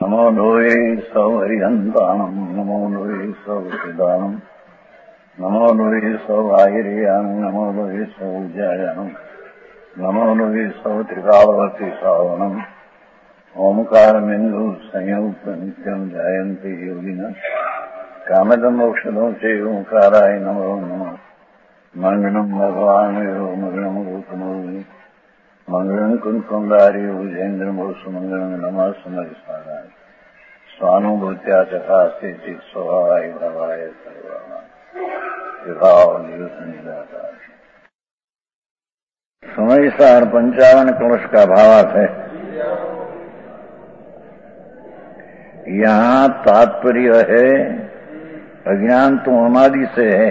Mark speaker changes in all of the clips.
Speaker 1: नमो लोये सौहरिहन्ताणम् नमो लोये सौहृदानम् नमो लोये सौभागिर्यानम् नमो लोये सौज्यायानम् नमो लोये सौत्रिकावती सावनम् ओंकारमिन्दु संयुक्त नित्यम् जायन्ति योगिनः कामदम् मोक्षदम् च ओंकाराय नमो नमः मंगलम् भगवान् मंगलम् गौतमोनि मंगलम् कुंकुमधारी भुजेन्द्रमोसु मंगलम् नमः सुमरिस्मराय स्वानुभूत्या चकास्ते चित् स्वभावाय भवाय समय सार 55 कलश का भावार्थ है। यहाँ तात्पर्य है अज्ञान तो अनादि से है।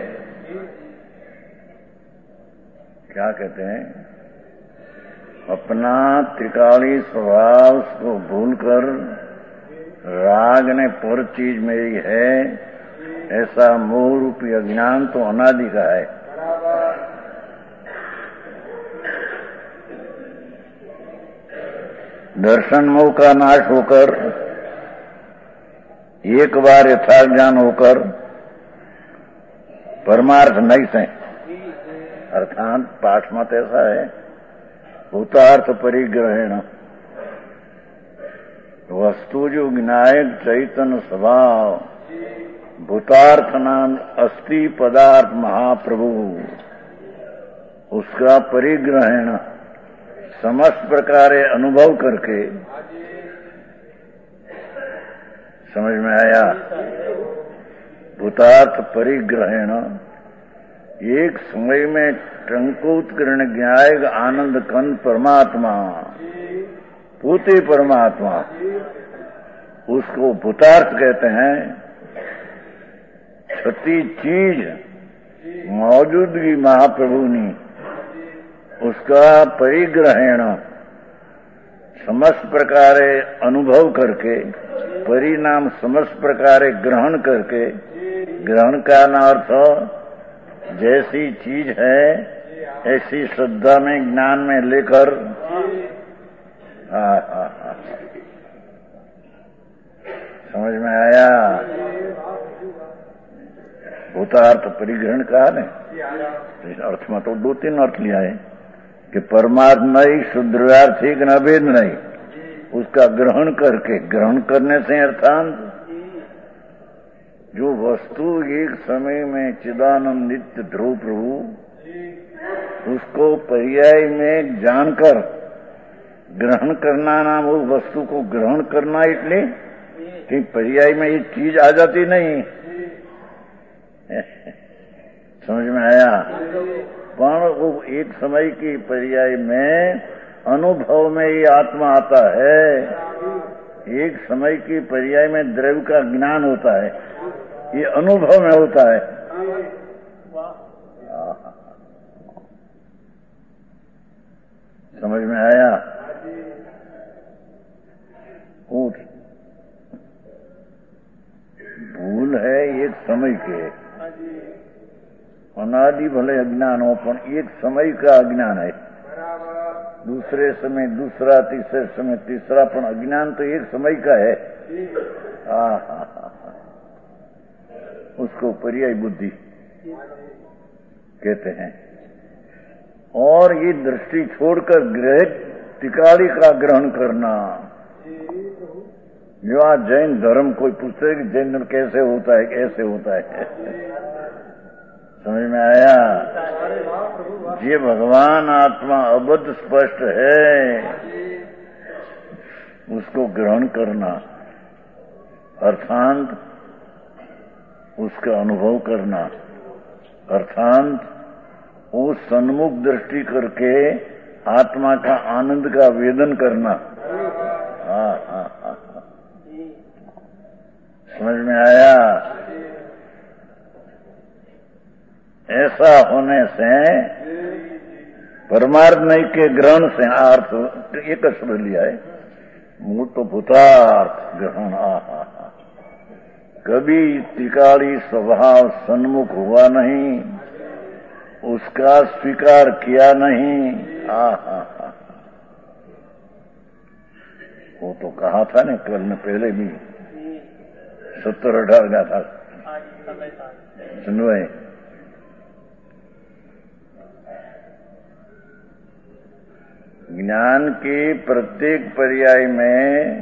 Speaker 1: क्या कहते हैं? अपना त्रिकाली स्वभाव को भूलकर राग ने पर चीज मेरी है ऐसा मोह रूपी अज्ञान तो अनादि का है। दर्शन मोह का नाश होकर एक बार यथार्थ ज्ञान होकर परमार्थ नहीं से अर्थात पाठ मत ऐसा है भूतार्थ परिग्रहण वस्तु जो विनायक चैतन्य स्वभाव भूतार्थ नाम अस्थि पदार्थ महाप्रभु उसका परिग्रहण समस्त प्रकार अनुभव करके समझ में आया। भूतार्थ परिग्रहण एक समय में टंकोत्कर्ण ज्ञायक आनंद कन परमात्मा पूते परमात्मा उसको भूतार्थ कहते हैं। छठी चीज मौजूदगी महाप्रभुनी उसका परिग्रहण समस्त प्रकार अनुभव करके परिणाम समस्त प्रकार ग्रहण करके ग्रहण का अर्थ जैसी चीज है ऐसी श्रद्धा में ज्ञान में लेकर समझ में आया। भूतार्थ परिग्रहण कहा ने इस अर्थ में तो 2-3 अर्थ लिया है कि परमात्मा ही शुद्धार्थिक न भेद नहीं उसका ग्रहण करके ग्रहण करने से अर्थात जो वस्तु एक समय में चिदानंद नित्य ध्रुव प्रभु उसको पर्याय में जानकर ग्रहण करना नाम उस वस्तु को ग्रहण करना इसलिए कि पर्याय में ये चीज आ जाती नहीं समझ में आया। पर वो एक समय की पर्याय में अनुभव में ये आत्मा आता है एक समय की पर्याय में द्रव्य का ज्ञान होता है ये अनुभव में होता है। समझ में आया। भूल है एक समय के अनादि भले अज्ञान हो पर एक समय का अज्ञान है दूसरे समय दूसरा तीसरे समय तीसरा पण अज्ञान तो एक समय का है। उसको पर्याय बुद्धि कहते हैं। और ये दृष्टि छोड़कर ग्रह त्रिकाली का ग्रहण करना जो आज जैन धर्म कोई पूछते कि जैन धर्म कैसे होता है कैसे होता है समझ में आया। ये भगवान आत्मा अबद्ध स्पष्ट है उसको ग्रहण करना अर्थात उसका अनुभव करना अर्थात वो सन्मुख दृष्टि करके आत्मा का आनंद का वेदन करना। समझ में आया। ऐसा होने से परमार्थ नहीं के ग्रहण से अर्थ एक शब्द लिया है मूल तो भूतार्थ ग्रहण। कभी त्रिकाली स्वभाव सन्मुख हुआ नहीं उसका स्वीकार किया नहीं। वो तो कहा था ना कल में पहले भी 70-18 का था। सुनो भाई, ज्ञान के प्रत्येक पर्याय में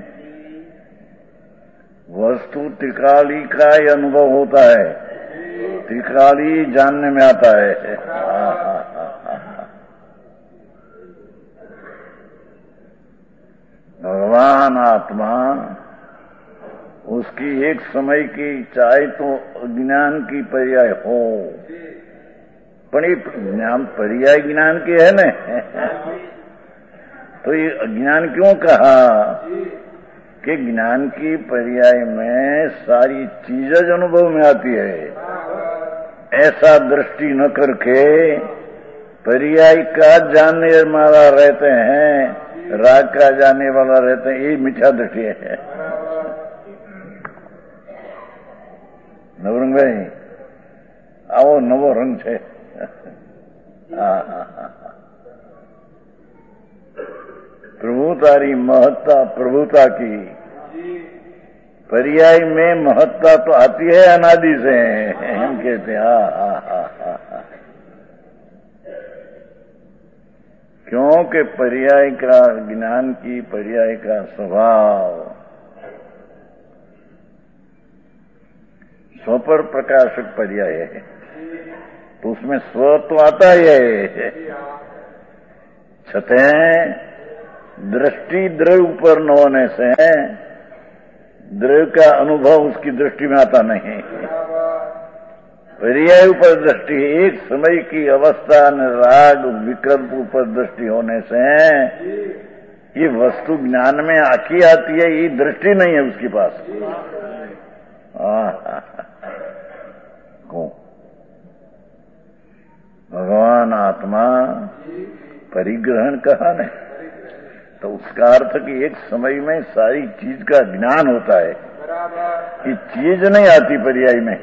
Speaker 1: वस्तु त्रिकाली का ही अनुभव होता है, त्रिकाली जानने में आता है। भगवान आत्मा उसकी एक समय की चाहे तो अज्ञान की पर्याय हो, पर ये ज्ञान पर्याय ज्ञान की है न, तो ये अज्ञान क्यों कहा कि ज्ञान की पर्याय में सारी चीजें अनुभव में आती है। ऐसा दृष्टि न करके पर्याय का जानने वाला रहते हैं, राग का जानने वाला रहते हैं, ये मिथ्या दृष्टि है। नवरंग भाई आओ, नवो रंग छे। प्रभु तारी महत्ता प्रभुता की पर्याय में महत्ता तो आती है अनादि से, हम कहते हैं। क्योंकि पर्याय का ज्ञान की पर्याय का स्वभाव स्व पर प्रकाशक पर्याय है, तो उसमें स्व तो आता ही है। छते दृष्टि द्रव्य पर न होने से द्रव्य का अनुभव उसकी दृष्टि में आता नहीं। पर्याय ऊपर दृष्टि, एक समय की अवस्था राग विकल्प ऊपर दृष्टि होने से ये वस्तु ज्ञान में आखी आती है, ये दृष्टि नहीं है उसके पास। भगवान आत्मा परिग्रहण कहा नहीं, तो उसका अर्थ कि एक समय में सारी चीज का ज्ञान होता है, कि चीज नहीं आती पर्याय में।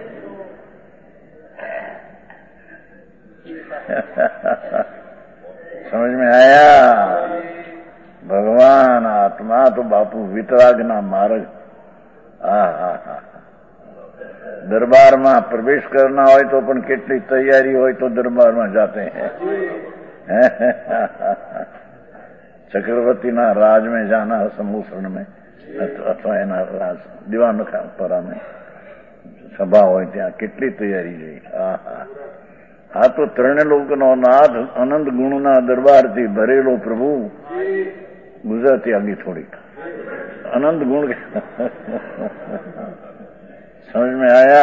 Speaker 1: समझ में आया? भगवान आत्मा तो बापू वितराग ना मार्ग। दरबार में प्रवेश करना हो तो अपन કેટલી तैयारी हो तो दरबार में जाते हैं। चक्रवर्ती ना राज में जाना सम्मूषण में अथवा एना राज दीवान परा में सभा हो त्या કેટલી तैयारी જોઈ। આ તો ત્રણે લોકનો નાથ અનંત ગુણના દરબારથી ભરેલો પ્રભુ ગુજરાતી આગી થોડીક अनंत गुण। समझ में आया?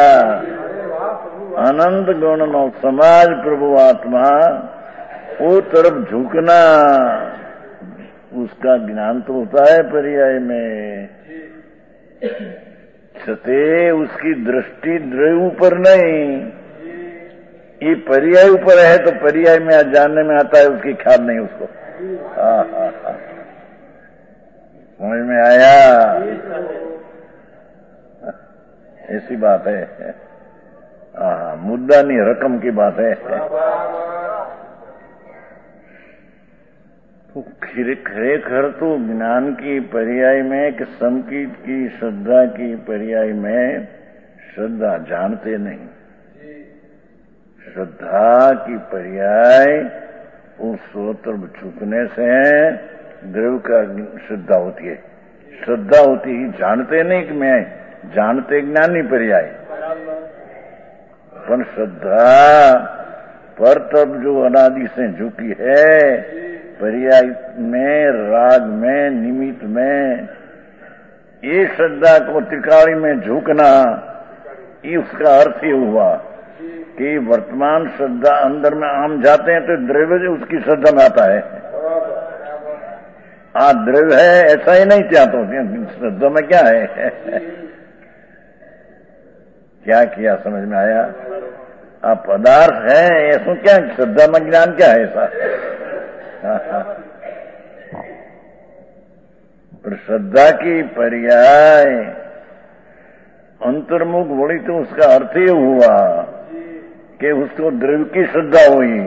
Speaker 1: अनंत गुण नो समाज प्रभु आत्मा वो तरफ झुकना, उसका ज्ञान तो होता है पर्याय में, छते उसकी दृष्टि द्रव्य ऊपर नहीं, ये पर्याय ऊपर है, तो पर्याय में जानने में आता है, उसकी ख्याल नहीं उसको। समझ में आया? ऐसी बात है। मुद्दा नहीं रकम की बात है। तो खरेखर तो ज्ञान की पर्याय में कि संकीत की श्रद्धा की पर्याय में श्रद्धा जानते नहीं। श्रद्धा की पर्याय उस स्वतः झुकने से द्रव्य का श्रद्धा होती है। श्रद्धा होती ही जानते नहीं कि मैं जानते ज्ञान नहीं पर्याय, पर श्रद्धा पर तब जो अनादि से झुकी है पर्याय में, राग में, निमित्त में, ये श्रद्धा को त्रिकाली में झुकना, ये उसका अर्थ ही हुआ कि वर्तमान श्रद्धा अंदर में आम जाते हैं तो द्रव्य उसकी श्रद्धा में आता है। द्रव्य है ऐसा ही नहीं चाहता, श्रद्धा में क्या है? क्या किया? समझ में आया? पदार्थ है ऐसा, क्या श्रद्धा में ज्ञान क्या है ऐसा? पर श्रद्धा की पर्याय अंतर्मुख बोली तो उसका अर्थ ही हुआ कि उसको द्रव्य की श्रद्धा हुई।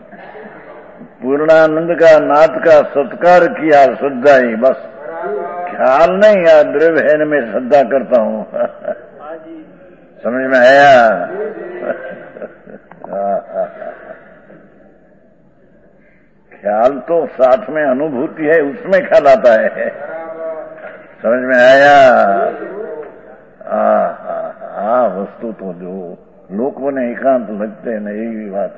Speaker 1: पूर्णानंद का नाथ का सत्कार किया, श्रद्धा ही बस। ख्याल नहीं या द्रव्य है मैं श्रद्धा करता हूँ। समझ में आया? ख्याल तो साथ में अनुभूति है, उसमें ख्याल आता है। समझ में आया? वस्तु तो जो लोगों ने एकांत लगते हैं ना, यही बात।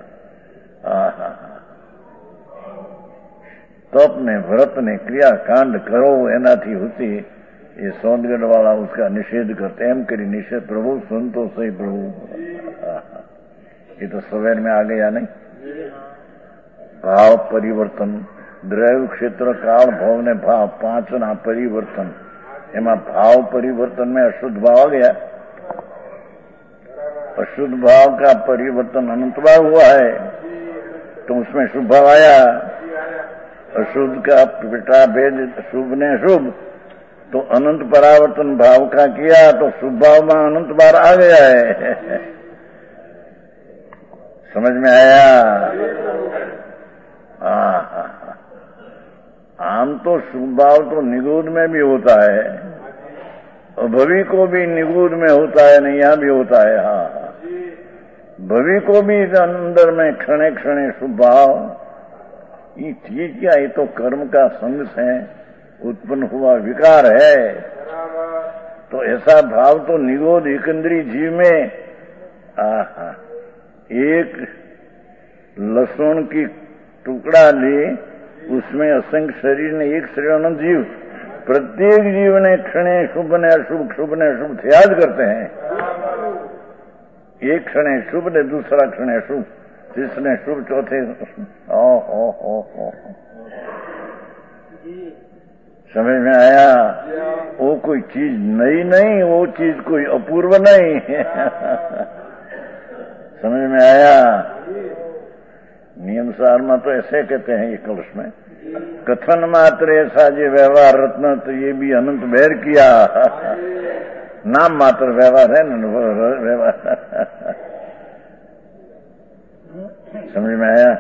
Speaker 1: तप ने व्रत ने क्रिया कांड करो एनाथी होती, ये सोनगढ़ वाला उसका निषेध करते, एम करी निषेध प्रभु सुन तो सही प्रभु। ये तो सवेर में आ गया नहीं। भाव परिवर्तन, द्रव्य क्षेत्र काल भाव ने भाव पांचना परिवर्तन, एमा भाव परिवर्तन में अशुद्ध भाव आ गया। अशुद्ध भाव का परिवर्तन अनंत भाव हुआ है, तो उसमें शुभ भाव आया। अशुद्ध का पिटा भेद शुभ ने शुभ, तो अनंत परावर्तन भाव का किया, तो शुभ भाव में अनंत बार आ गया है। समझ में आया? आम तो शुभ भाव तो निगूढ़ में भी होता है, और भवि को भी निगूढ़ में होता है, नहीं यहां भी होता है। भवि को भी अंदर में क्षणे क्षणे शुभ भाव। ये चीज क्या, ये तो कर्म का संग से उत्पन्न हुआ विकार है। तो ऐसा भाव तो निगोध एकंदरी जीव में एक लहसुन की टुकड़ा ले, उसमें असंख्य शरीर ने एक शरीर अनंत जीव, प्रत्येक जीव ने क्षणे शुभ ने अशुभ, शुभ ने अशुभ त्याग करते हैं। एक क्षणे शुभ ने दूसरा क्षणे शुभ, तीसरे शुभ, चौथे समझ में आया? वो कोई चीज नई नहीं, वो चीज कोई अपूर्व नहीं। समझ में आया? नियम सार में तो ऐसे कहते हैं ये कलश में, कथन मात्र ऐसा जो व्यवहार रत्न, तो ये भी अनंत बैर किया। नाम मात्र व्यवहार है न, व्यवहार। समझ में आया?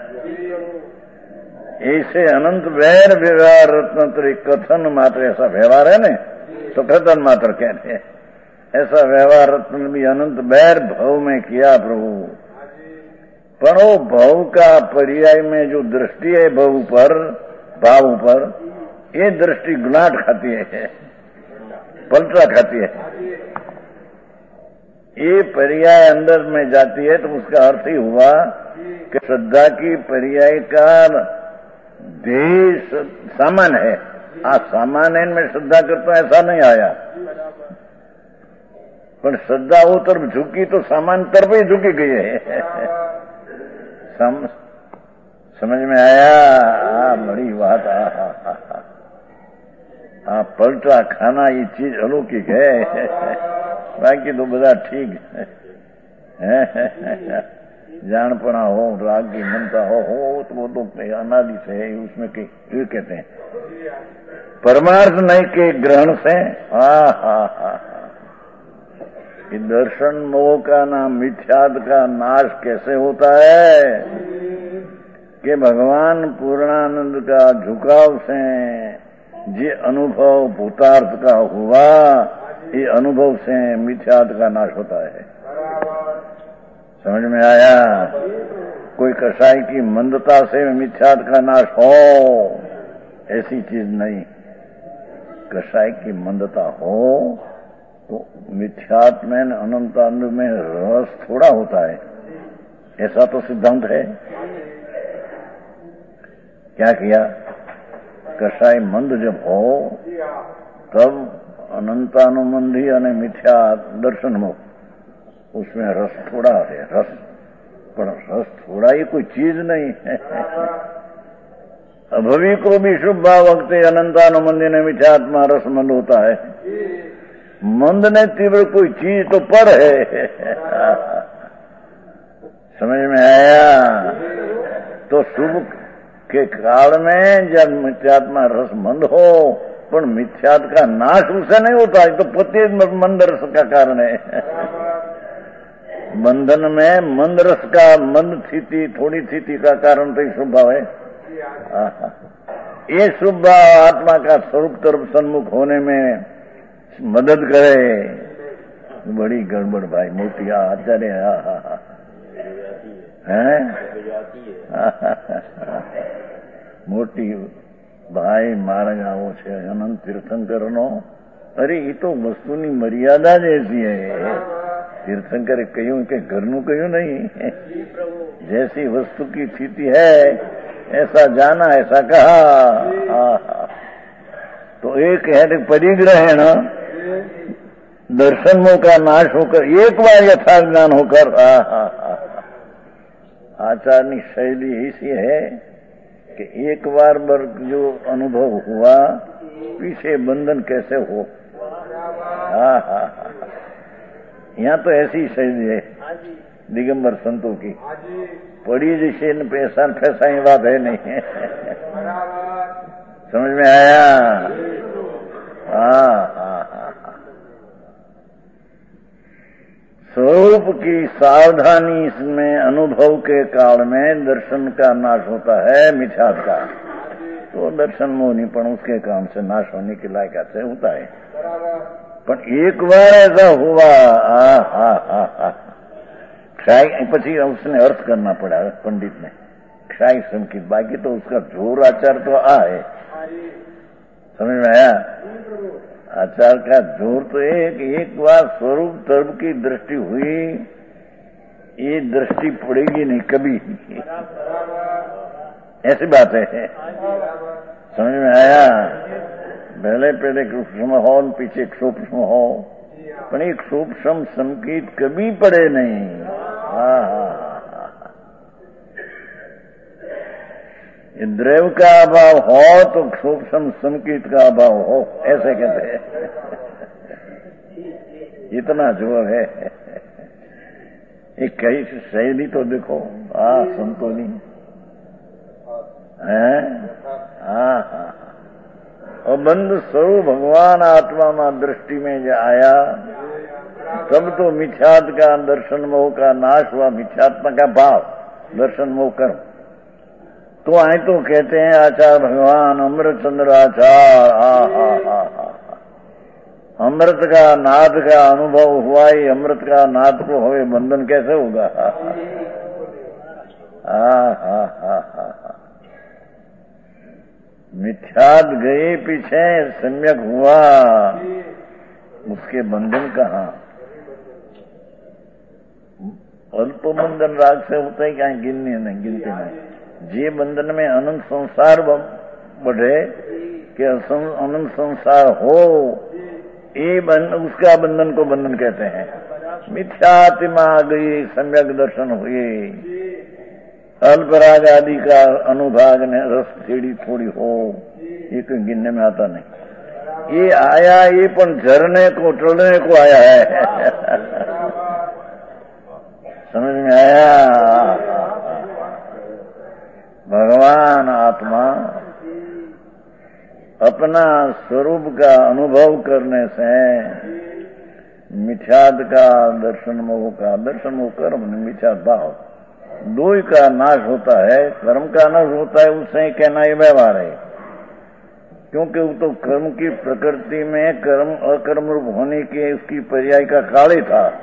Speaker 1: ऐसे अनंत वैर व्यवहार रत्न कथन मात्र ऐसा व्यवहार है न, तो कथन मात्र कहते हैं। ऐसा व्यवहार रत्न भी अनंत वैर भव में किया प्रभु। पर वो भव का पर्याय में जो दृष्टि है भव पर, भाव पर, ये दृष्टि गुनाट खाती है, पलटा खाती है। ये पर्याय अंदर में जाती है, तो उसका अर्थ ही हुआ कि श्रद्धा की पर्याय का देश सामान्य है। सामान्य में श्रद्धा करता ऐसा नहीं आया, पर श्रद्धा वो तरफ झुकी तो सामान्य तरफ ही झुकी गई है। समझ में आया? बड़ी बात। पलटा खाना ये चीज अलौकिक है, बाकी तो બધા ठीक है। जानपना हो, राग की मनता हो तो वो तो अनादि से है, उसमें ये कहते हैं परमार्थ नहीं के ग्रहण से। कि दर्शन मोह का नाम मिथ्याद का नाश कैसे होता है कि भगवान पूर्णानंद का झुकाव से ये अनुभव भूतार्थ का हुआ, ये अनुभव से मिथ्याद का नाश होता है। समझ में आया? कोई कसाई की मंदता से मिथ्याद का नाश हो, ऐसी चीज नहीं। कसाई की मंदता हो तो मिथ्यात्म में अनंतानंद में रस थोड़ा होता है, ऐसा तो सिद्धांत है। क्या किया? कसाई मंद जब हो तब अनंतानुबंधी और मिथ्या दर्शन हो, उसमें रस थोड़ा है। रस, पर रस थोड़ा ही कोई चीज नहीं है। अभवी को भी शुभ भाव वक्त अनंतानुबंधी ने मिथ्यात्मा रस मंद होता है। मंद ने तीव्र कोई चीज तो पर है। समझ में आया? तो शुभ के काल में जब मिथ्यात्मा रस मंद हो, पर मिथ्यात का नाश उसे नहीं होता, तो पति मंद रस का कारण है। बंधन में मंद रस का, मंद स्थिति, थोड़ी स्थिति का कारण तो शुभ भाव है। ये शुभ भाव आत्मा का स्वरूप तरफ सन्मुख होने में मदद करे। बड़ी गड़बड़ भाई, मोटी आचार्य है मोटी भाई मार्ग આવો છે અનંત તીર્થંકરનો। અરે એ તો વસ્તુની મર્યાદા જ એસી है। तीर्थंकरे કહ્યું કે ઘરનું કહ્યું नहीं, जैसी वस्तु की स्थिति है ऐसा जाना ऐसा कहा। तो एक है परिग्रहण दर्शनों का नाश होकर एक बार यथार्थ ज्ञान होकर आचार्य शैली ऐसी है कि एक बार जो अनुभव हुआ पीछे बंधन कैसे हो। यहाँ तो ऐसी शैली है दिगंबर संतों की, पड़ी जैसे पैसा फैसा ही बात है नहीं। समझ में आया? स्वरूप की सावधानी इसमें अनुभव के काल में दर्शन का नाश होता है मिथ्यात्व का, तो दर्शन मोहनी पण उसके काम से नाश होने के लायक से होता है। पर एक बार ऐसा हुआ પછી उसने अर्थ करना पड़ा पंडित ने, क्षाई संकित, बाकी तो उसका जोर आचार तो है। समझ में आया? आचार का जोर तो एक बार स्वरूप तर्क की दृष्टि हुई, ये दृष्टि पड़ेगी नहीं कभी, ऐसी बात है। समझ में आया? पहले सूक्ष्म हो पीछे सूक्ष्म हो, पर एक सूक्ष्म संकेत कभी पड़े नहीं। ये द्रव्य का अभाव हो तो सूक्ष्म संकेत का अभाव हो, ऐसे कहते हैं। इतना जोर है। एक कई शैली तो देखो संतोनी है। और बंद स्वरूप भगवान आत्मा में दृष्टि में जो आया तब तो मिथ्यात्व का दर्शन मोह का नाश हुआ, मिथ्यात्मा का भाव दर्शन मोह कर्म। तो आए तो कहते हैं आचार्य भगवान अमृत चंद्र आचार अमृत का नाद का अनुभव हुआ ही, अमृत का नाद को हुए बंधन कैसे होगा? मिथ्यात गए पीछे सम्यक हुआ, उसके बंधन कहाँ? अल्प बंधन राग से होता है क्या? गिनने नहीं, गिनते नहीं। जे बंधन में अनंत संसार बढ़े कि अनंत संसार हो, ये उसका बंधन को बंधन कहते हैं। मिथ्यात्मा गई, सम्यक दर्शन हुए, अल्पराग आदि का अनुभाग ने रस थेड़ी थोड़ी हो, ये कोई गिनने में आता नहीं। ये आया, ये पण झरने को टलने को आया है। समझ में आया? भगवान आत्मा अपना स्वरूप का अनुभव करने से मिथ्याद का दर्शन मोह का, दर्शन मोह कर्म मिथ्या भाव दो ही का नाश होता है। कर्म का नाश होता है, उससे कहना ये व्यवहार है, क्योंकि वो तो कर्म की प्रकृति में कर्म अकर्म रूप होने के उसकी पर्याय का काल ही था।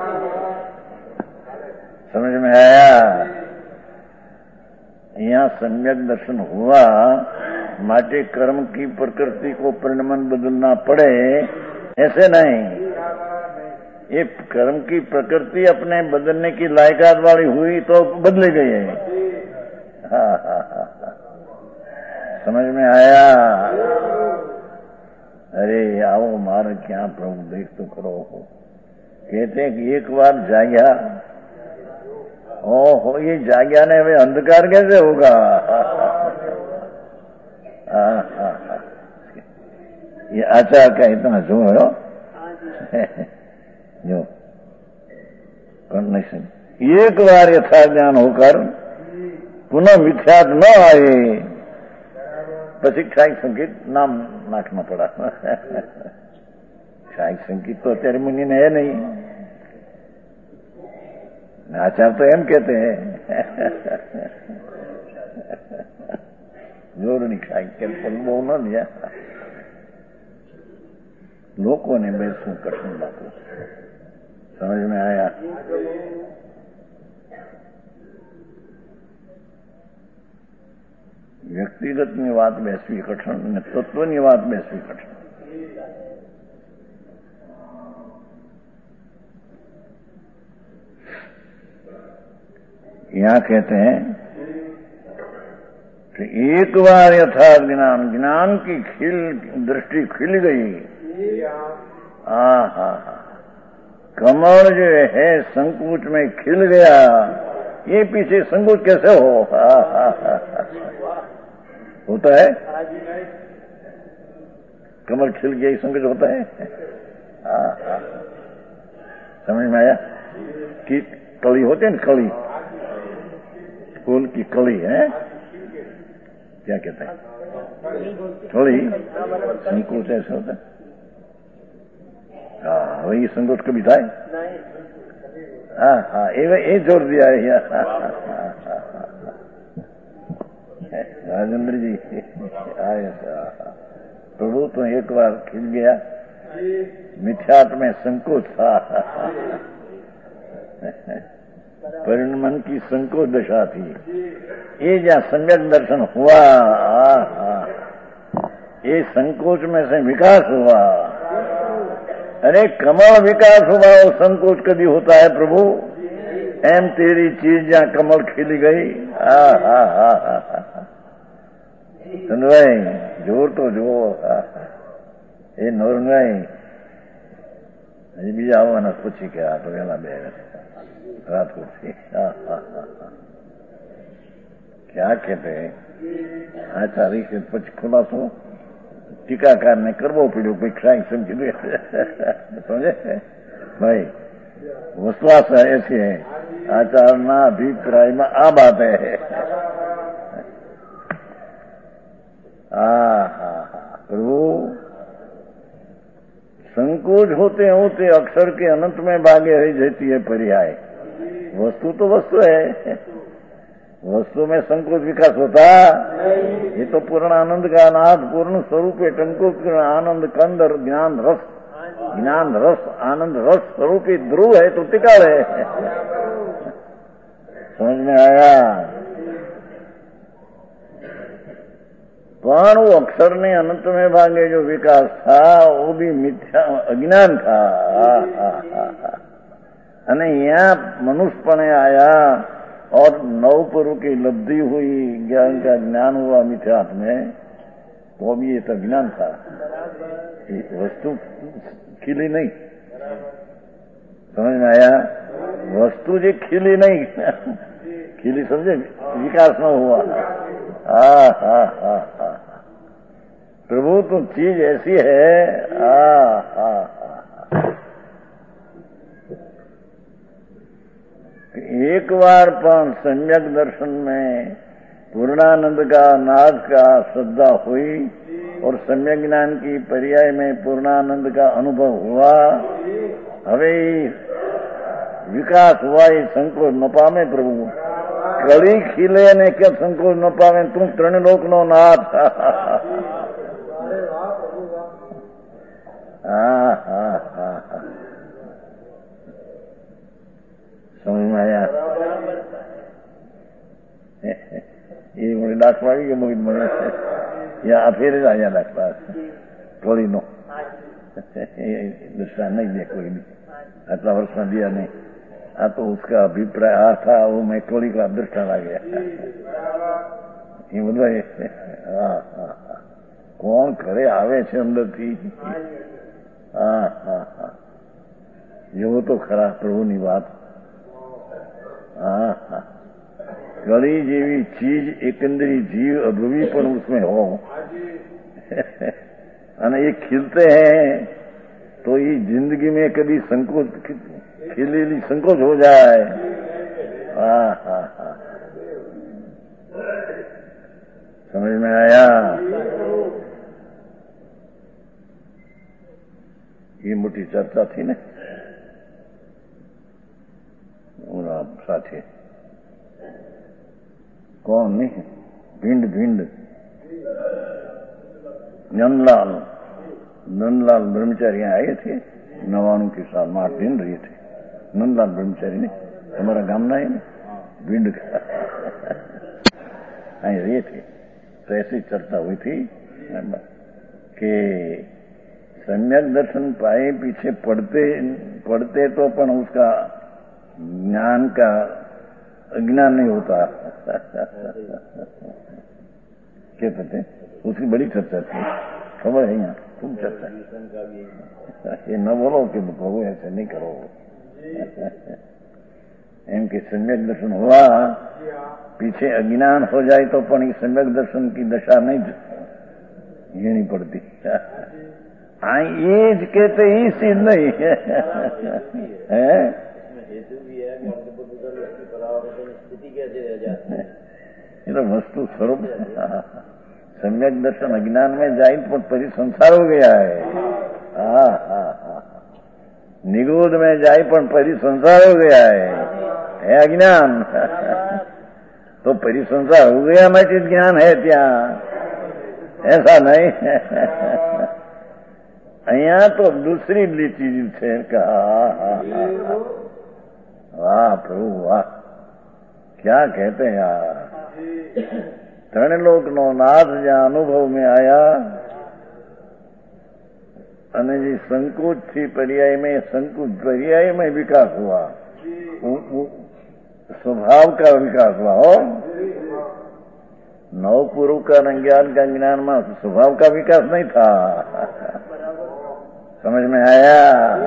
Speaker 1: समझ में आया? यहाँ सम्यक दर्शन हुआ, माटे कर्म की प्रकृति को परिणमन बदलना पड़े ऐसे नहीं। ये कर्म की प्रकृति अपने बदलने की लायकात वाली हुई तो बदल गई है। समझ में आया? अरे आओ मार क्या प्रभु देख तो करो। कहते हैं कि एक बार जाग्या, ओहो ये जाग्या ने वे अंधकार कैसे होगा? ये आचार का इतना जोर हो जो कंडीशन, एक बार यथा ज्ञान होकर पुनः मिथ्यात न आए, પછી ક્ષાયિક સંકેત નામ નાખना पड़ा। ક્ષાયિક સંકેત तो અત્યારે मुनि ने है नहीं, आचार्य तो एम कहते हैं। જોડણી ખાઈ કે પણ બહુ ન લ્યા. લોકોને બેસવું કઠિન બાપુ. સમજ में आया? વ્યક્તિગતની વાત બેસવી કઠણ અને તત્વની વાત બેસવી કઠણ. यहाँ कहते हैं कि एक बार यथार्थ ज्ञान, ज्ञान की दृष्टि खिल गई. हा कमल जो है संकोच में खिल गया. ये पीछे संकोच कैसे हो? होता है? कमल खिल गया ये संकोच होता है? समझ में आया? कि कली होती है ना, कली, फूल की कली है, क्या कहते हैं? कली. संकोच ऐसा होता है. हाँ, वही संकोच कभी था. हाँ, ये जोड़ दिया है. राजेंद्र जी आए. प्रभु तो एक बार खिल गया. मिथ्यात्व में संकोच था. परिणमन की संकोच दशा थी. ये जहाँ सम्यक दर्शन हुआ, ये संकोच में से विकास हुआ. अरे कमल विकास हुआ, वो संकोच कभी होता है प्रभु? एम तेरी चीज जहाँ कमल खिल गई. सुनवाई जोर तो जो એ નોરંગાઈ હજી બીજા આવવાના પૂછી કે આ તો વેલા બે રાજકોટ થી. क्या कहते हैं? आचार्य से પછી ખુલાસો ટીકાકારને કરવો પડ્યો. કોઈ ક્રાઇમ સમજી લે. સમજે ભાઈ? विश्वास ऐसे है. आचार्यના અભિપ્રાયમાં આ बात है. प्रभु संकोच होते होते अक्षर के अनंत में भागे रह जाती है पर्याय. वस्तु तो वस्तु है. वस्तु में संकोच विकास होता? ये तो पूर्ण आनंद का नाथ पूर्ण स्वरूप है. टंको आनंद कंदर ज्ञान रस आनंद रस स्वरूपी ध्रुव है तो टिकाड़ है. समझ में आया? પણ वो अक्षर ने अनंत में भागे जो विकास था वो भी मिथ्या अज्ञान था. અને यहाँ मनुष्यपने आया और नवपुरु की लब्धि हुई, ज्ञान का ज्ञान हुआ मिथ्यात्व में, तो भी ये तो ज्ञान था. वस्तु खिली नहीं. समझ में आया? वस्तु जी खिली नहीं. खिली समझे? विकास न हुआ. प्रभु तो चीज ऐसी है. एक बार पण सम्यक दर्शन में पूर्णानंद का नाद का श्रद्धा हुई और सम्यक ज्ञान की पर्याय में पूर्णानंद का अनुभव हुआ. हवे विकास हुआ. ये संकोच न पामे प्रभु. कड़ी खिले ने क्या संकोच न पावे? तू त्रण लोक नो नाथ. समझ में आया? ये मुझे दाखवा कि मुझे મને या फिर आया दाखवा थोड़ी नो दूसरा नहीं दे कोई भी. आटला वर्ष में दिया नहीं. आ तो उसका अभिप्राय आ था. वो मैं थोड़ी का दृष्टा आ गया. ये બધા કોણ ઘરે આવે છે અંદરથી? જેવો તો ખરા પ્રભુની વાત. गली जेवी चीज एकंदरी जीव अभवी पर उसमें हो અને ये खिलते हैं तो ये जिंदगी में कभी संकोच खिलेली संकोच हो जाए. समझ में आया? ये मोटी चर्चा थी ने साथी. कौन नहीं? भिंड नंदलाल ब्रह्मचारी आए थे 99 के साल में 8 दिन रहे थे। नंदलाल ब्रह्मचारी ने हमारा गाम ना है भिंड का અહીં रहे थे। तो ऐसी चर्चा हुई थी कि सम्यक दर्शन पाए पीछे पढ़ते तो अपन उसका ज्ञान का अज्ञान नहीं होता कहते थे। उसकी बड़ी चर्चा थी, खबर है यहाँ खूब चर्चा। ये न बोलो कि प्रभु ऐसे नहीं करो एम के सम्यक दर्शन हुआ पीछे अज्ञान हो जाए तो पण सम्यक दर्शन की दशा नहीं घेनी पड़ती। ये कहते ही सिद्ध नहीं है ये तो वस्तु स्वरूप सम्यक दर्शन अज्ञान में जाए तो परिसंसार हो गया है। निगूढ़ में जाए पर परिसंसार हो गया है अज्ञान तो परिसंसार हो गया मैं ज्ञान है त्या ऐसा नहीं अहिया तो दूसरी चीज है कहा। वाह प्रभु वाह क्या कहते हैं यार। त्रणलोक नो नाथ ज्યાં अनुभव में आया અને જે સંકોચ થી पर्याय में संकोच पर्याय में विकास हुआ स्वभाव का विकास हुआ हो। नवपुरु का ज्ञान का ज्ञान में स्वभाव का विकास नहीं था। समझ में आया।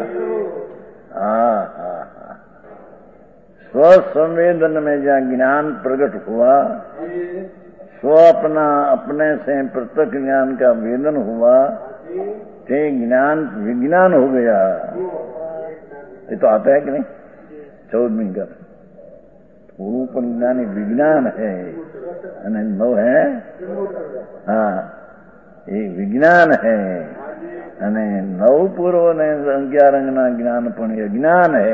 Speaker 1: स्वसंवेदन में जहाँ ज्ञान प्रकट हुआ स्व अपने से पृथक ज्ञान का वेदन हुआ ते ज्ञान विज्ञान हो गया। ये तो आता है कि नहीं 14वीं का रूप ज्ञान विज्ञान है नव है। हाँ ये विज्ञान है અને નવ પૂર્વ ને 11 અંગના જ્ઞાન પણ અજ્ઞાન है।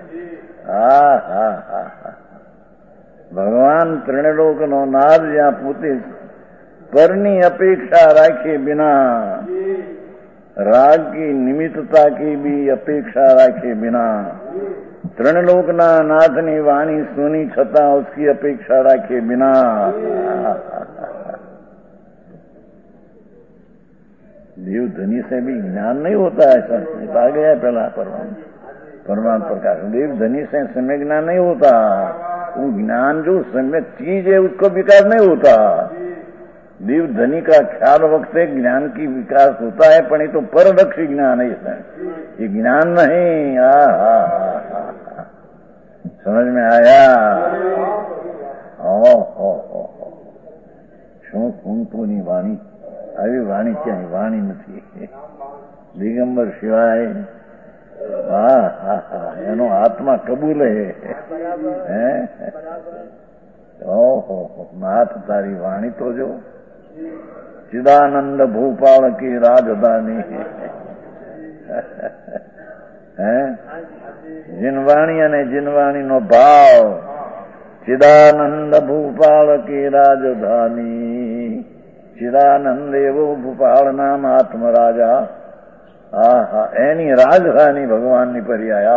Speaker 1: ભગવાન ત્રણલોક નો નાદ જ્યાં પોતે પરની અપેક્ષા રાખે बिना राग की निमित्तता की भी अपेक्षा राखे बिना त्रणलोकना नाथनी वाणी सुनी छता उसकी अपेक्षा राखे बिना देव धनी से भी ज्ञान नहीं होता है। ऐसा आ गया पहला परमात्मा प्रकाश देव धनी से सम्यक ज्ञान नहीं होता। वो ज्ञान जो सम्यक चीज है उसको विकास नहीं होता। देव धनी का ख्याल वक्त ज्ञान की विकास होता है पण ये तो परलक्षी ज्ञान है इसमें ये ज्ञान नहीं। समझ में आया। શું કુંતુની વાણી આવી વાણી ક્યાંય વાણી નથી દિગંબર સિવાય એનો આત્મા કબૂલ હે ઓહો નાથ તારી વાણી તો જો चिदानंद भूपाल की राजधानी है जिनवाणी ने जिनवाणी नो भाव चिदानंद भूपाल की राजधानी चिदानंद एवो भूपाल नाम आत्मराजा एनी राजधानी भगवान नी पर्याया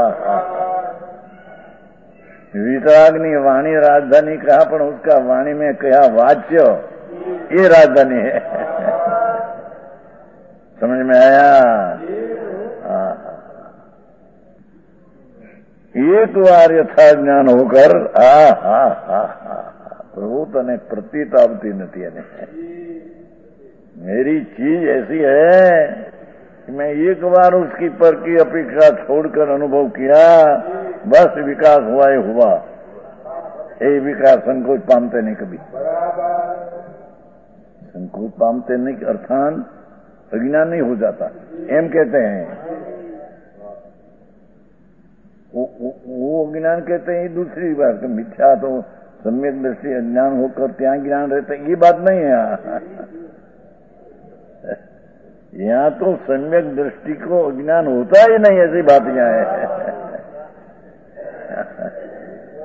Speaker 1: वितरागनी वाणी राजधानी कहा पण उसका वाणी में कहा वाच्य ये राजधानी है। समझ में आया। एक बार यथा ज्ञान होकर प्रभु तने प्रतीत आवती नहीं है। मेरी चीज ऐसी है कि मैं एक बार उसकी पर की अपेक्षा छोड़कर अनुभव किया बस विकास हुआ ही हुआ। ये विकास संकोच पामते नहीं कभी संकोच पामते नहीं अर्थात अज्ञान नहीं हो जाता एम कहते हैं। वो अज्ञान कहते हैं दूसरी बात मिथ्या तो सम्यक दृष्टि अज्ञान होकर त्या ज्ञान रहते ये बात नहीं है। यहाँ तो सम्यक दृष्टि को अज्ञान होता ही नहीं ऐसी बात यहाँ है।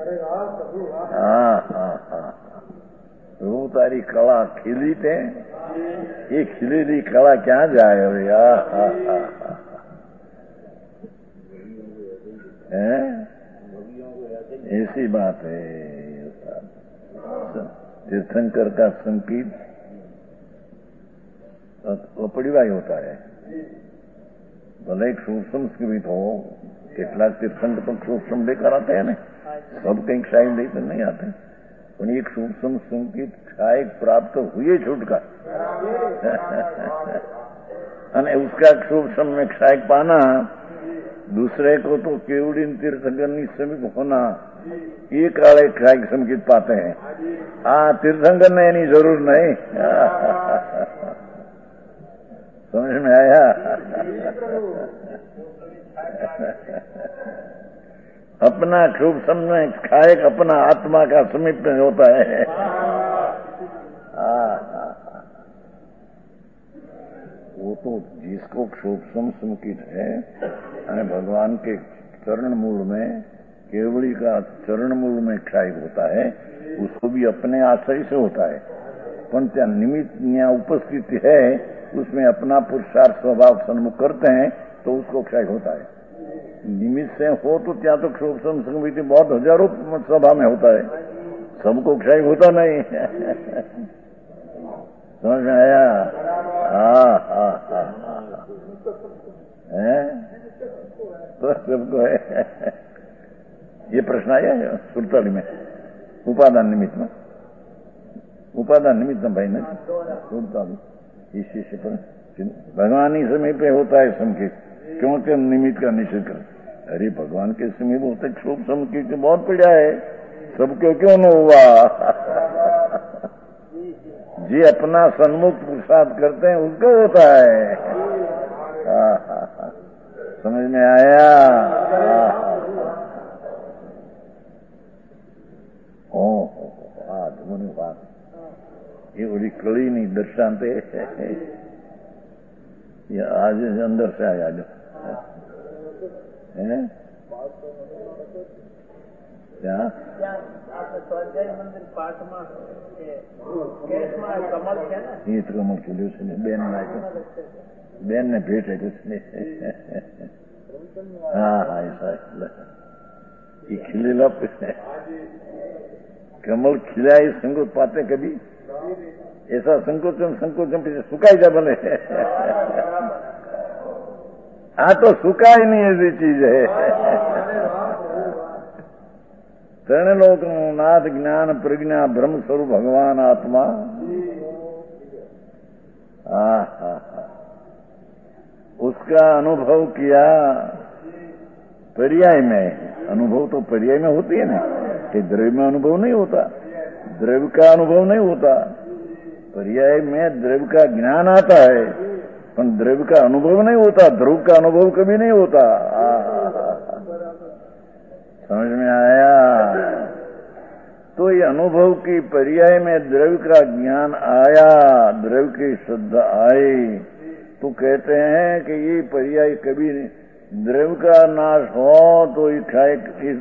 Speaker 1: हाँ वो तारी कला खिली थे ये खिलेली कला क्या जाए अरे यार। ऐसी बात है। तीर्थंकर का संगीत अपरिवाय होता है। भले एक सूक्ष्म संगीत हो, કેટલાક તીર્થંકર પણ सूक्ष्म लेकर आते हैं ना, सब कहीं क्षाय लेकर नहीं आते, पर एक सूक्ष्म संगीत क्षाय प्राप्त हुए छूटका અને उसका सूक्ष्म में क्षाय पाना, दूसरे को तो केवड़ी तीर्थंकर समीप होना, ये काले क्षाय संगीत पाते हैं। तीर्थंकर ने एनी जरूर नहीं। समझ में आया? अपना खूब समझ खाए अपना आत्मा का समीप में होता है। वो तो जिसको सूक्ष्म संकित है, भगवान के चरण मूल में, केवड़ी का चरण मूल में क्षय होता है, उसको भी अपने आश्रय से होता है। पर त्या निमित्त यहाँ उपस्थित है, उसमें अपना पुरुषार्थ स्वभाव सन्मुख करते हैं तो उसको क्षय होता है। निमित्त से हो तो क्या तो सूक्ष्म संगीत बहुत हजारों सभा में होता है, सबको क्षय होता नहीं। समझ में आया? तो सबको है। ये प्रश्न आया है सुरताली में, उपादान निमित्त में, उपादान निमित्त में भाई ने सुरताली इस शिष्य पर भगवान ही समीप पे होता है संकेत, क्योंकि निमित्त का निषेध कर। अरे भगवान के समीप होते क्षोभ संकेत बहुत पड़ा है, सबको क्यों न हुआ? जी अपना सन्मुख पुरुषार्थ करते हैं उसको होता है। समझ में आया? धुनी बात ये बड़ी कड़ी नहीं दर्शाते, ये आज अंदर से आया जो है क्या
Speaker 2: મંદિર પાઠમાં કેસમાં કમળ છે ને,
Speaker 1: એ તો કમળ ખીલ્યું છે ને, બેન નાખ્યું, બેન ને ભેટ આપ્યું છે। હા હા ऐसा ये खिलेला कमल खिलाए संकोच पाते कभी, ऐसा संकोचन पीछे सुखाई जा बने। तो सुखाई नहीं ऐसी चीज है। त्रण लोक नाथ ज्ञान प्रज्ञा ब्रह्म स्वरूप भगवान आत्मा। उसका अनुभव किया पर्याय में। अनुभव तो पर्याय में होती है ना, कि द्रव्य में अनुभव नहीं होता, द्रव्य का अनुभव नहीं होता। पर्याय में द्रव्य का ज्ञान आता है, पर द्रव्य का अनुभव नहीं होता, ध्रुव का अनुभव कभी नहीं होता। समझ में आया? तो ये अनुभव की पर्याय में द्रव्य का ज्ञान आया, द्रव्य की श्रद्धा आई, तो कहते हैं कि ये पर्याय कभी नहीं, द्रव्य का नाश हो तो इच्छाए